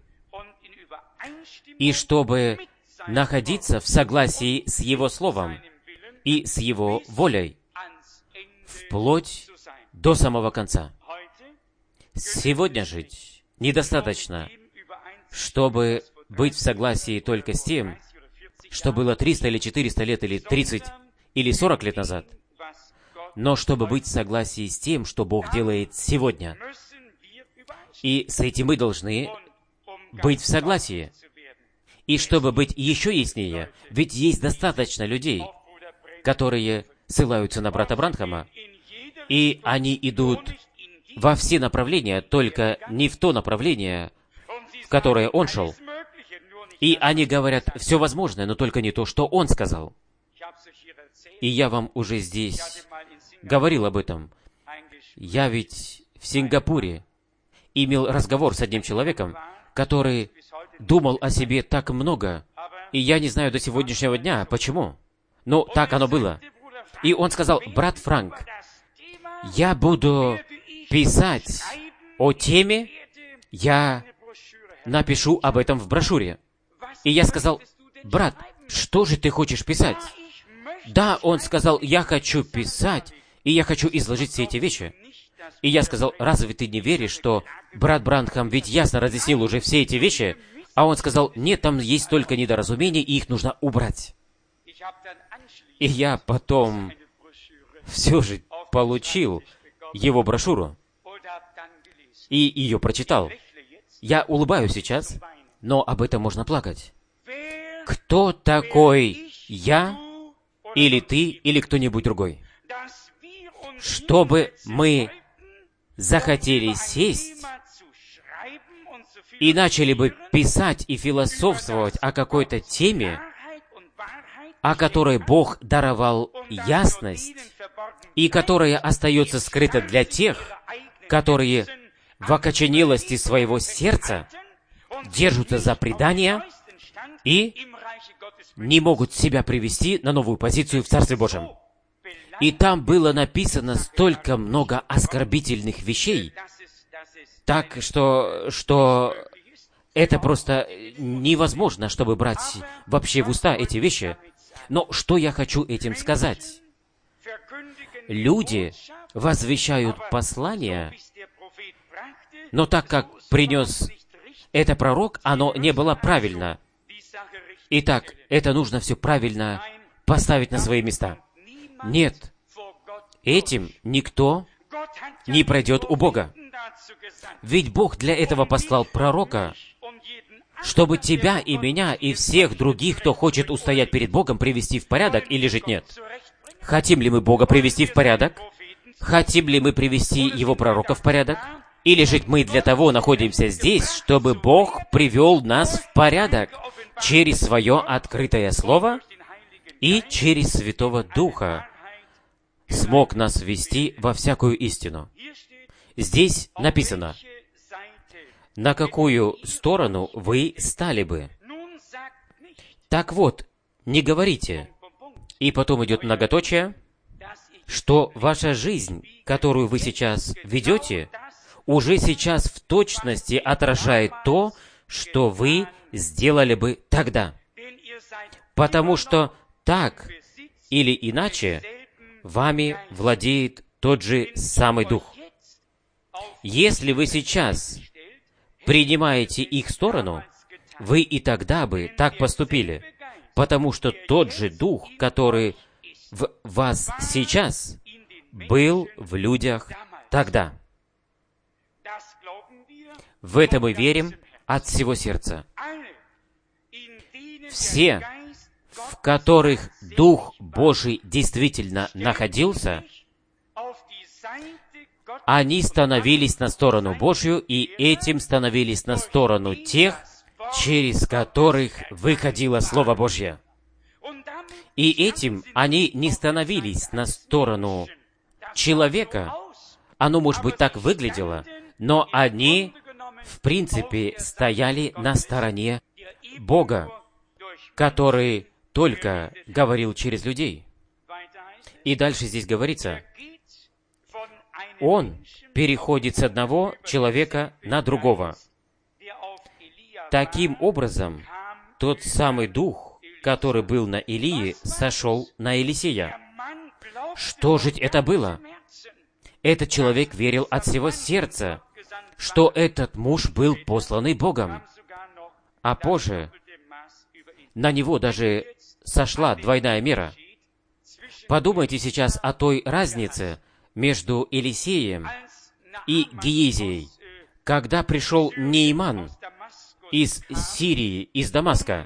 и чтобы находиться в согласии с Его Словом и с Его волей, вплоть до самого конца. Сегодня жить недостаточно, чтобы быть в согласии только с тем, что было 300 или 400 лет, или 30, или 40 лет назад, но чтобы быть в согласии с тем, что Бог делает сегодня. И с этим мы должны быть в согласии. И чтобы быть еще яснее, ведь есть достаточно людей, которые ссылаются на брата Бранхама, и они идут во все направления, только не в то направление, в которое он шел. И они говорят все возможное, но только не то, что он сказал. И я вам уже здесь говорил об этом. Я ведь в Сингапуре имел разговор с одним человеком, который думал о себе так много, и я не знаю до сегодняшнего дня, почему. Но так оно было. И он сказал: брат Франк, я буду писать о теме, я напишу об этом в брошюре. И я сказал: брат, что же ты хочешь писать? Да, он сказал: я хочу писать, и я хочу изложить все эти вещи. И я сказал: разве ты не веришь, что брат Бранхам ведь ясно разъяснил уже все эти вещи? А он сказал: нет, там есть только недоразумения, и их нужно убрать. И я потом все же получил его брошюру и ее прочитал. Я улыбаюсь сейчас, но об этом можно плакать. Кто такой я, или ты, или кто-нибудь другой? Чтобы мы захотели сесть и начали бы писать и философствовать о какой-то теме, о которой Бог даровал ясность, и которая остается скрыта для тех, которые в окоченелости своего сердца держатся за предания и не могут себя привести на новую позицию в Царстве Божьем. И там было написано столько много оскорбительных вещей, так что это просто невозможно, чтобы брать вообще в уста эти вещи. Но что я хочу этим сказать? Люди возвещают послание, но так как принес это пророк, оно не было правильно. Итак, это нужно все правильно поставить на свои места. Нет, этим никто не пройдет у Бога. Ведь Бог для этого послал пророка, чтобы тебя и меня, и всех других, кто хочет устоять перед Богом, привести в порядок, или же нет? Хотим ли мы Бога привести в порядок? Хотим ли мы привести Его пророка в порядок? Или же мы для того находимся здесь, чтобы Бог привел нас в порядок через Свое открытое Слово и через Святого Духа смог нас ввести во всякую истину? Здесь написано, на какую сторону вы стали бы. Так вот, не говорите, и потом идет многоточие, что ваша жизнь, которую вы сейчас ведете, уже сейчас в точности отражает то, что вы сделали бы тогда. Потому что так или иначе вами владеет тот же самый Дух. Если вы сейчас принимаете их сторону, вы и тогда бы так поступили, потому что тот же Дух, который в вас сейчас, был в людях тогда. В это мы верим от всего сердца. Все, в которых Дух Божий действительно находился, они становились на сторону Божью, и этим становились на сторону тех, через которых выходило Слово Божье. И этим они не становились на сторону человека. Оно, может быть, так выглядело, но они, в принципе, стояли на стороне Бога, который только говорил через людей. И дальше здесь говорится, Он переходит с одного человека на другого. Таким образом, тот самый Дух, который был на Илии, сошел на Елисея. Что же это было? Этот человек верил от всего сердца, что этот муж был посланный Богом. А позже на него даже сошла двойная мера. Подумайте сейчас о той разнице между Елисеем и Гиезией, когда пришел Нейман из Сирии, из Дамаска,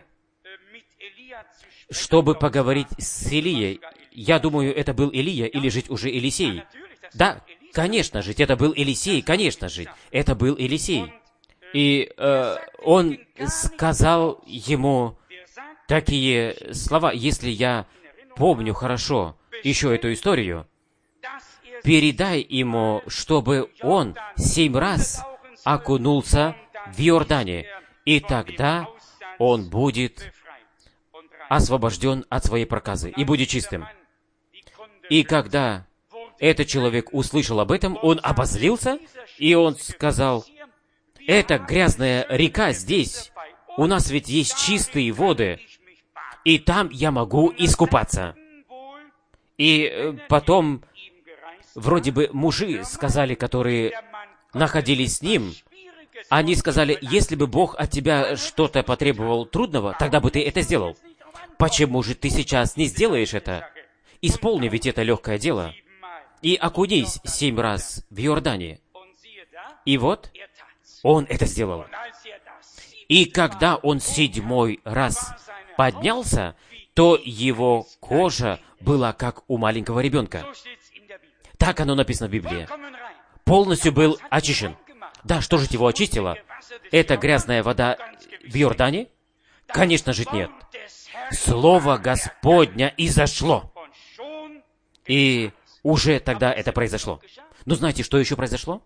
чтобы поговорить с Илией. Я думаю, это был Илия или же уже Елисей. Да, конечно же, это был Елисей, конечно же, это был Елисей. И он сказал ему такие слова, если я помню хорошо еще эту историю, передай ему, чтобы он 7 раз окунулся в Иордане, и тогда он будет освобожден от своей проказы и будет чистым. И когда этот человек услышал об этом, он обозлился, и он сказал, «Это грязная река здесь, у нас ведь есть чистые воды, и там я могу искупаться». И потом, вроде бы, мужи сказали, которые находились с ним, они сказали, если бы Бог от тебя что-то потребовал трудного, тогда бы ты это сделал. Почему же ты сейчас не сделаешь это? Исполни ведь это легкое дело. И окунись 7 раз в Иордане. И вот, он это сделал. И когда он 7-й раз поднялся, то его кожа была как у маленького ребенка. Так оно написано в Библии. Полностью был очищен. Да, что же его очистило? Это грязная вода в Иордане? Конечно же нет. Слово Господня изошло. И уже тогда это произошло. Но знаете, что еще произошло?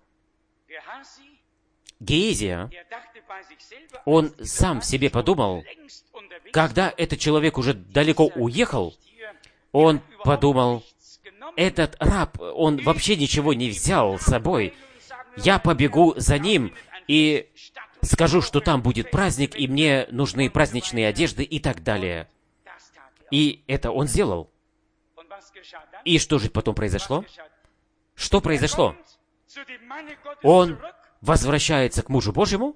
Гиезия, он сам в себе подумал, когда этот человек уже далеко уехал, он подумал, этот раб, он вообще ничего не взял с собой. Я побегу за ним и скажу, что там будет праздник, и мне нужны праздничные одежды и так далее. И это он сделал. И что же потом произошло? Что произошло? Он возвращается к мужу Божьему,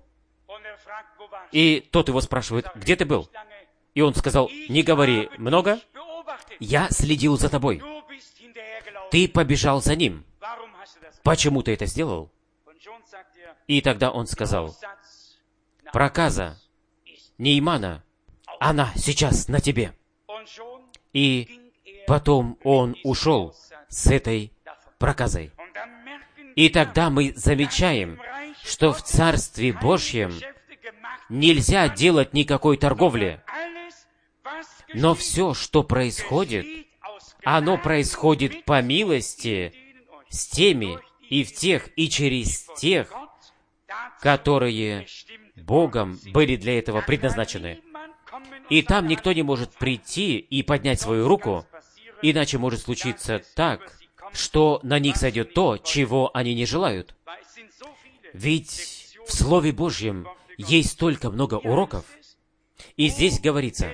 и тот его спрашивает, где ты был? И он сказал, не говори много, я следил за тобой. Ты побежал за ним. Почему ты это сделал? И тогда он сказал, проказа Неймана, она сейчас на тебе. И потом он ушел с этой проказой. И тогда мы замечаем, что в Царстве Божьем нельзя делать никакой торговли. Но все, что происходит, оно происходит по милости с теми и в тех, и через тех, которые Богом были для этого предназначены. И там никто не может прийти и поднять свою руку, иначе может случиться так, что на них сойдет то, чего они не желают. Ведь в Слове Божьем есть столько много уроков. И здесь говорится,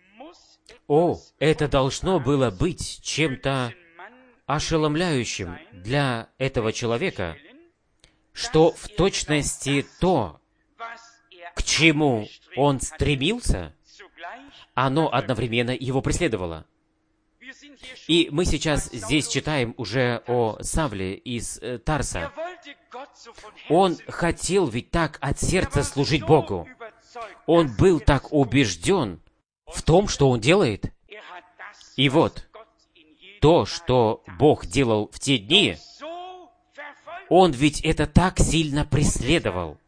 это должно было быть чем-то ошеломляющим для этого человека, что в точности то, к чему он стремился, оно одновременно его преследовало. И мы сейчас здесь читаем уже о Савле из Тарса. Он хотел ведь так от сердца служить Богу. Он был так убежден в том, что он делает. И вот, то, что Бог делал в те дни, он ведь это так сильно преследовал.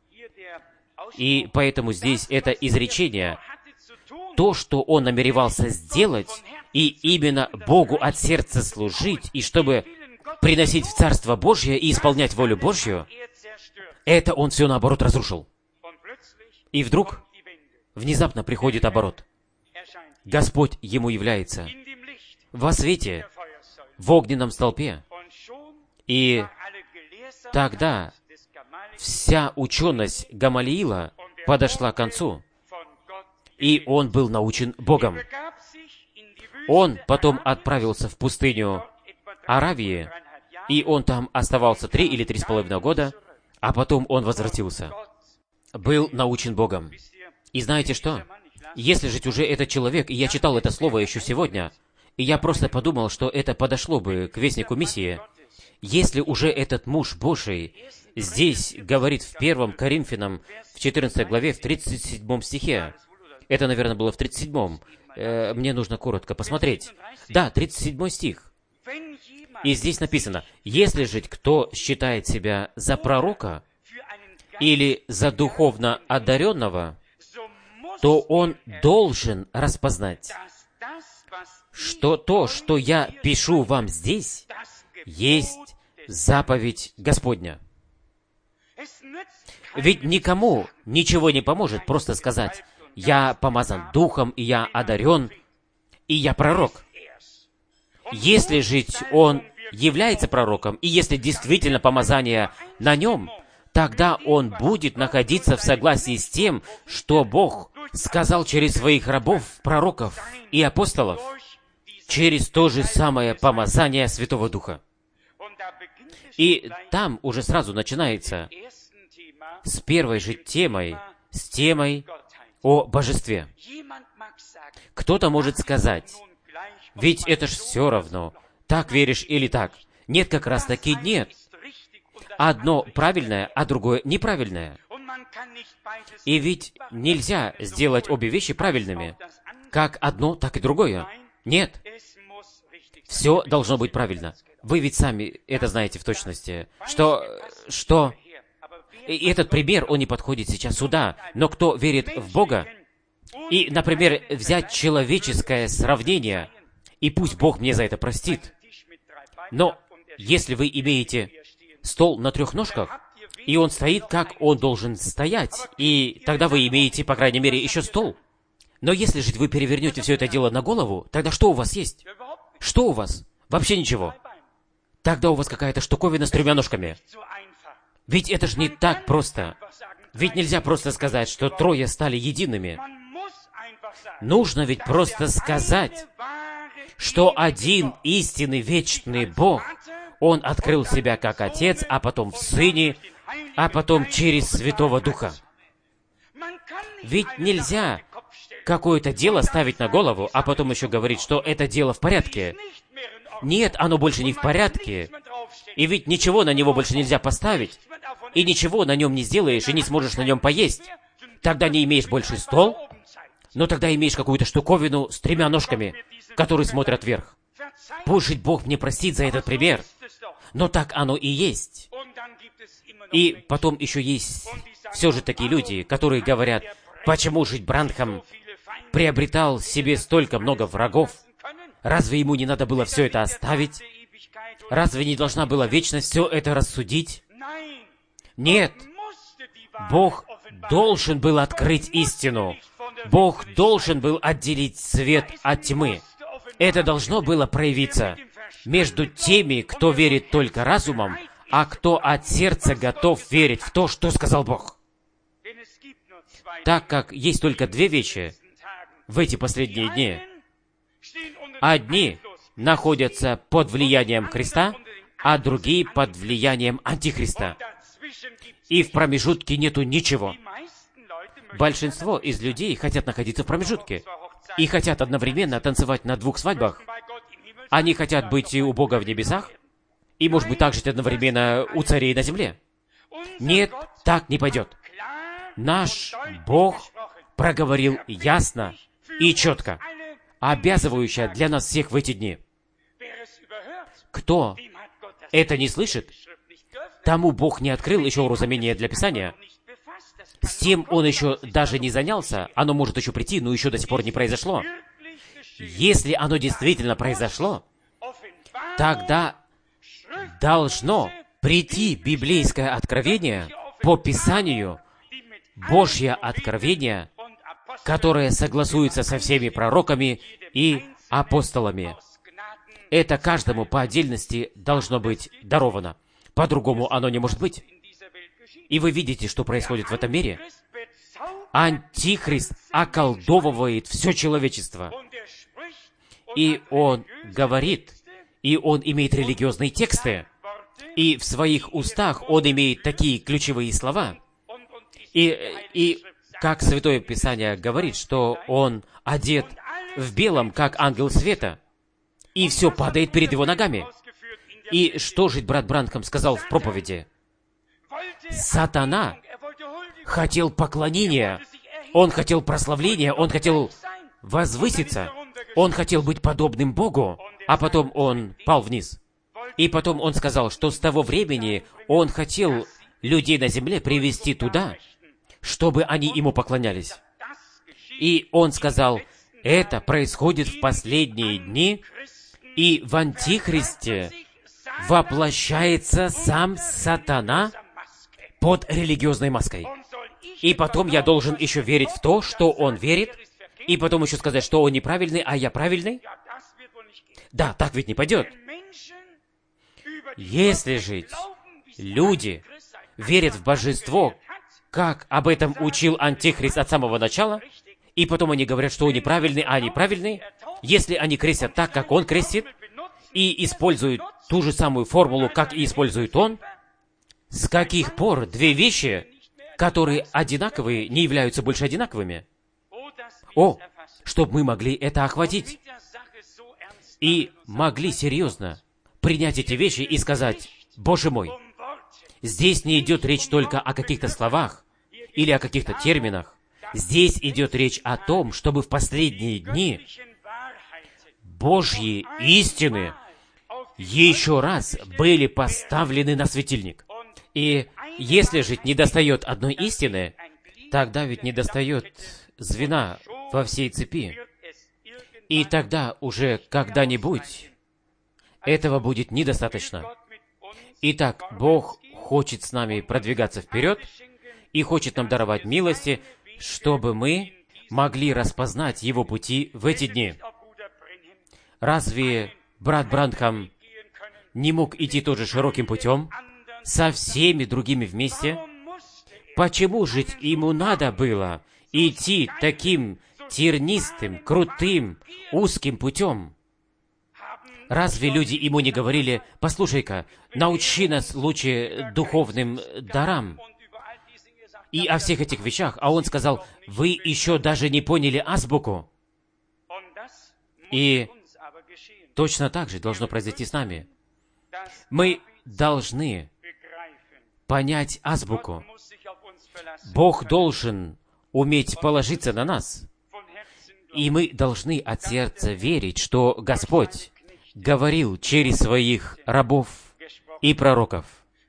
И поэтому здесь это изречение, то, что он намеревался сделать, и именно Богу от сердца служить, и чтобы приносить в Царство Божье и исполнять волю Божью, это он все наоборот разрушил. И вдруг внезапно приходит оборот. Господь ему является во свете, в огненном столпе. И тогда вся ученость Гамалиила подошла к концу, и он был научен Богом. Он потом отправился в пустыню Аравии, и он там оставался 3 или 3,5 года, а потом он возвратился. Был научен Богом. И знаете что? Если жить уже этот человек, и я читал это слово еще сегодня, и я просто подумал, что это подошло бы к вестнику миссии, если уже этот муж Божий здесь говорит в 1 Коринфянам, в 14 главе, в 37 стихе, это, наверное, было в 37-м, мне нужно коротко посмотреть. Да, 37 стих. И здесь написано, «Если же кто считает себя за пророка или за духовно одаренного, то он должен распознать, что то, что я пишу вам здесь, есть заповедь Господня». Ведь никому ничего не поможет просто сказать, «Я помазан Духом, и я одарен, и я пророк». Если же он является пророком, и если действительно помазание на нем, тогда он будет находиться в согласии с тем, что Бог сказал через своих рабов, пророков и апостолов, через то же самое помазание Святого Духа. И там уже сразу начинается с первой же темой, с темой о божестве. Кто-то может сказать, ведь это ж все равно, так веришь или так. Нет, как раз таки нет. Одно правильное, а другое неправильное. И ведь нельзя сделать обе вещи правильными, как одно, так и другое. Нет. Все должно быть правильно. Вы ведь сами это знаете в точности, что... И этот пример, он не подходит сейчас сюда. Но кто верит в Бога, и, например, взять человеческое сравнение, и пусть Бог мне за это простит, но если вы имеете стол на 3 ножках, и он стоит, как он должен стоять, и тогда вы имеете, по крайней мере, еще стол. Но если же вы перевернете все это дело на голову, тогда что у вас есть? Что у вас? Вообще ничего. Тогда у вас какая-то штуковина с 3 ножками. Ведь это же не так просто. Ведь нельзя просто сказать, что 3 стали едиными. Нужно ведь просто сказать, что один истинный вечный Бог, Он открыл себя как Отец, а потом в Сыне, а потом через Святого Духа. Ведь нельзя какое-то дело ставить на голову, а потом еще говорить, что это дело в порядке. Нет, оно больше не в порядке. И ведь ничего на него больше нельзя поставить. И ничего на нем не сделаешь, и не сможешь на нем поесть. Тогда не имеешь больше стол, но тогда имеешь какую-то штуковину с 3 ножками, которые смотрят вверх. Пусть жить Бог мне простит за этот пример, но так оно и есть. И потом еще есть все же такие люди, которые говорят, почему жить Бранхам приобретал себе столько много врагов? Разве ему не надо было все это оставить? Разве не должна была вечность все это рассудить? Нет. Бог должен был открыть истину. Бог должен был отделить свет от тьмы. Это должно было проявиться между теми, кто верит только разумом, а кто от сердца готов верить в то, что сказал Бог. Так как есть только 2 вещи в эти последние дни. Одни находятся под влиянием Христа, а другие под влиянием Антихриста. И в промежутке нету ничего. Большинство из людей хотят находиться в промежутке и хотят одновременно танцевать на 2 свадьбах. Они хотят быть и у Бога в небесах, и, может быть, также одновременно у царей на земле. Нет, так не пойдет. Наш Бог проговорил ясно и четко, обязывающее для нас всех в эти дни. Кто это не слышит, тому Бог не открыл еще уразумение для Писания. С тем он еще даже не занялся, оно может еще прийти, но еще до сих пор не произошло. Если оно действительно произошло, тогда должно прийти библейское откровение по Писанию, Божье откровение, которое согласуется со всеми пророками и апостолами. Это каждому по отдельности должно быть даровано. По-другому оно не может быть. И вы видите, что происходит в этом мире. Антихрист околдовывает все человечество. И он говорит, и он имеет религиозные тексты. И в своих устах он имеет такие ключевые слова. И как Святое Писание говорит, что он одет в белом, как ангел света. И все падает перед его ногами. И что же брат Бранхам сказал в проповеди? Сатана хотел поклонения, он хотел прославления, он хотел возвыситься, он хотел быть подобным Богу, а потом он пал вниз. И потом он сказал, что с того времени он хотел людей на земле привести туда, чтобы они ему поклонялись. И он сказал, это происходит в последние дни, и в Антихристе воплощается сам Сатана под религиозной маской. И потом я должен еще верить в то, что он верит, и потом еще сказать, что он неправильный, а я правильный? Да, так ведь не пойдет. Если же люди верят в божество, как об этом учил Антихрист от самого начала, и потом они говорят, что он неправильный, а они правильные, если они крестят так, как он крестит, и используют ту же самую формулу, как и использует он, с каких пор 2 вещи, которые одинаковые, не являются больше одинаковыми? О, чтобы мы могли это охватить и могли серьезно принять эти вещи и сказать, «Боже мой, здесь не идет речь только о каких-то словах или о каких-то терминах. Здесь идет речь о том, чтобы в последние дни Божьи истины еще раз были поставлены на светильник». И если же недостает одной истины, тогда ведь недостает звена во всей цепи. И тогда уже когда-нибудь этого будет недостаточно. Итак, Бог хочет с нами продвигаться вперед и хочет нам даровать милости, чтобы мы могли распознать Его пути в эти дни. Разве брат Бранхам не мог идти тоже широким путем, со всеми другими вместе? Почему же ему надо было идти таким тернистым, крутым, узким путем? Разве люди ему не говорили, «Послушай-ка, научи нас лучше духовным дарам и о всех этих вещах», а он сказал, «Вы еще даже не поняли азбуку». И точно так же должно произойти с нами. Мы должны понять азбуку. Бог должен уметь положиться на нас. И мы должны от сердца верить, что Господь говорил через своих рабов и пророков.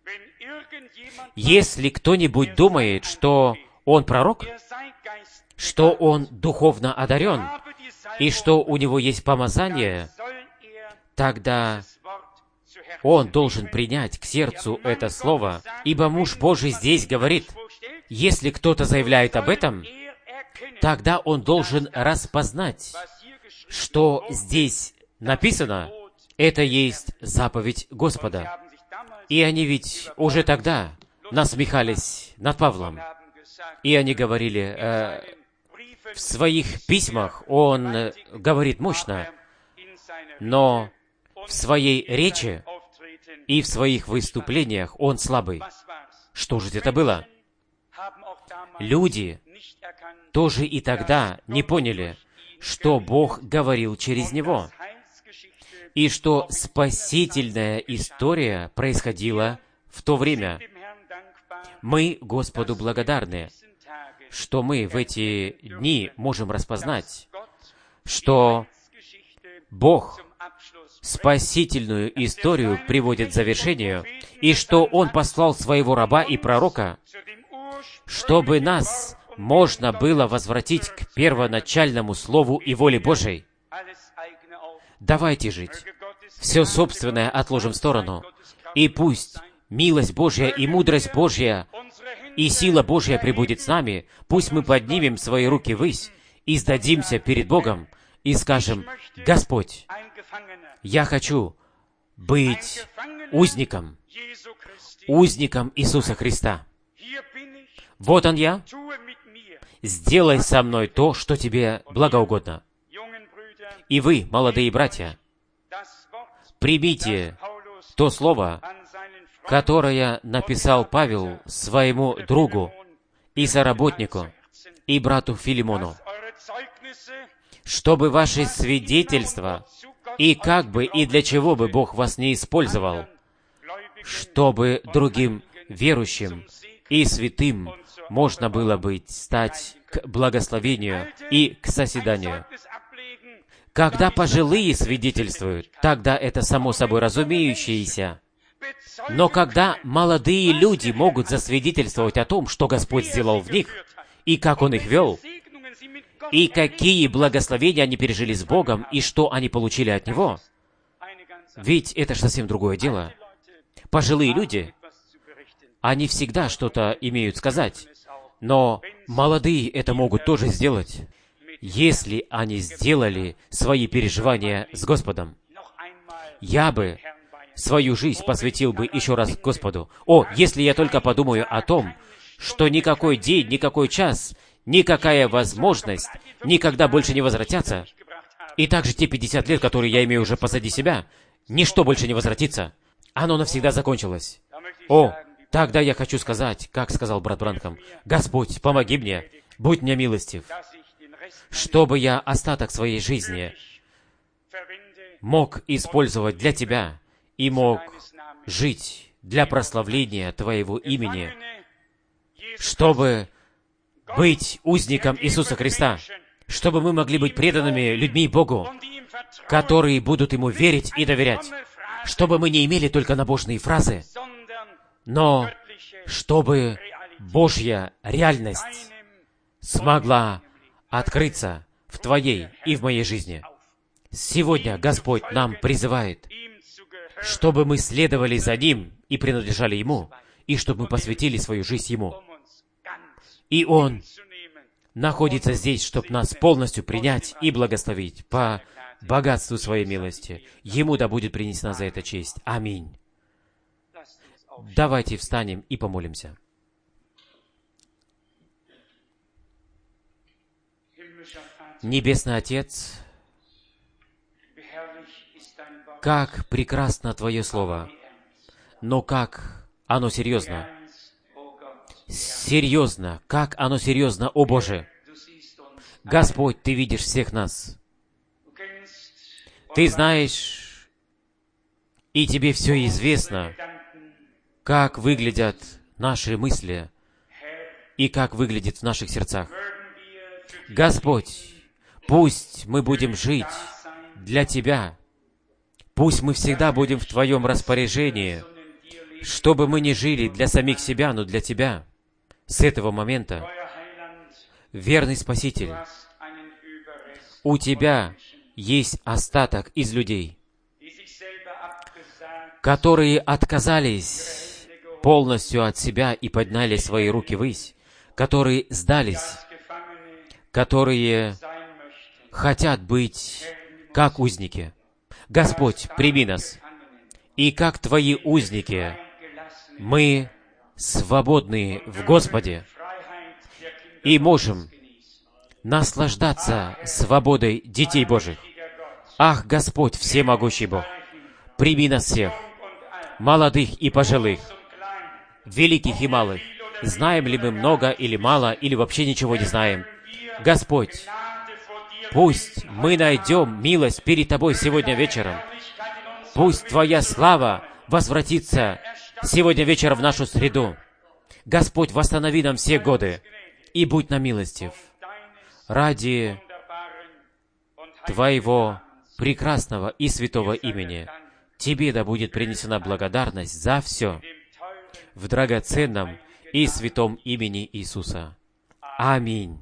Если кто-нибудь думает, что он пророк, что он духовно одарен, и что у него есть помазание, тогда он должен принять к сердцу это слово, ибо муж Божий здесь говорит, если кто-то заявляет об этом, тогда он должен распознать, что здесь написано, это есть заповедь Господа. И они ведь уже тогда насмехались над Павлом. И они говорили, в своих письмах он говорит мощно, но в своей речи и в своих выступлениях он слабый. Что же это было? Люди тоже и тогда не поняли, что Бог говорил через него, и что спасительная история происходила в то время. Мы Господу благодарны, что мы в эти дни можем распознать, что Бог спасительную историю приводит к завершению, и что Он послал Своего раба и пророка, чтобы нас можно было возвратить к первоначальному Слову и воле Божией. Давайте жить. Все собственное отложим в сторону, и пусть милость Божья и мудрость Божья и сила Божья пребудет с нами, пусть мы поднимем свои руки ввысь и сдадимся перед Богом и скажем: «Господь, я хочу быть узником Иисуса Христа. Вот Он я, сделай со мной то, что Тебе благоугодно». И вы, молодые братья, примите то слово, которое написал Павел своему другу и соработнику, и брату Филимону, чтобы ваши свидетельства, и как бы, и для чего бы Бог вас не использовал, чтобы другим верующим и святым можно было быть, стать к благословению и к созиданию. Когда пожилые свидетельствуют, тогда это само собой разумеющееся. Но когда молодые люди могут засвидетельствовать о том, что Господь сделал в них, и как Он их вел, и какие благословения они пережили с Богом, и что они получили от Него, ведь это же совсем другое дело. Пожилые люди, они всегда что-то имеют сказать, но молодые это могут тоже сделать, если они сделали свои переживания с Господом. Я бы свою жизнь посвятил бы еще раз Господу. Если я только подумаю о том, что никакой день, никакой час, никакая возможность никогда больше не возвратятся, и также те 50 лет, которые я имею уже позади себя, ничто больше не возвратится. Оно навсегда закончилось. Тогда я хочу сказать, как сказал брат Бранхам: «Господь, помоги мне, будь мне милостив, чтобы я остаток своей жизни мог использовать для Тебя и мог жить для прославления Твоего имени, чтобы быть узником Иисуса Христа, чтобы мы могли быть преданными людьми Богу, которые будут Ему верить и доверять, чтобы мы не имели только набожные фразы, но чтобы Божья реальность смогла открыться в Твоей и в моей жизни. Сегодня Господь нам призывает, чтобы мы следовали за Ним и принадлежали Ему, и чтобы мы посвятили свою жизнь Ему. И Он находится здесь, чтобы нас полностью принять и благословить по богатству Своей милости. Ему да будет принесена за это честь. Аминь. Давайте встанем и помолимся. Небесный Отец, как прекрасно Твое Слово, но как оно серьезно. Серьезно, как оно серьезно, о Боже! Господь, Ты видишь всех нас. Ты знаешь, и Тебе все известно, как выглядят наши мысли и как выглядит в наших сердцах. Господь, Пусть мы будем жить для Тебя. Пусть мы всегда будем в Твоем распоряжении, чтобы мы не жили для самих себя, но для Тебя. С этого момента, верный Спаситель, у Тебя есть остаток из людей, которые отказались полностью от себя и подняли свои руки ввысь, которые сдались, которые хотят быть как узники. Господь, прими нас, и как Твои узники, мы свободны в Господе и можем наслаждаться свободой детей Божьих. Ах, Господь, всемогущий Бог, прими нас всех, молодых и пожилых, великих и малых. Знаем ли мы много или мало, или вообще ничего не знаем? Господь, пусть мы найдем милость перед Тобой сегодня вечером. Пусть Твоя слава возвратится сегодня вечером в нашу среду. Господь, восстанови нам все годы и будь нам милостив. Ради Твоего прекрасного и святого имени Тебе да будет принесена благодарность за все в драгоценном и святом имени Иисуса. Аминь.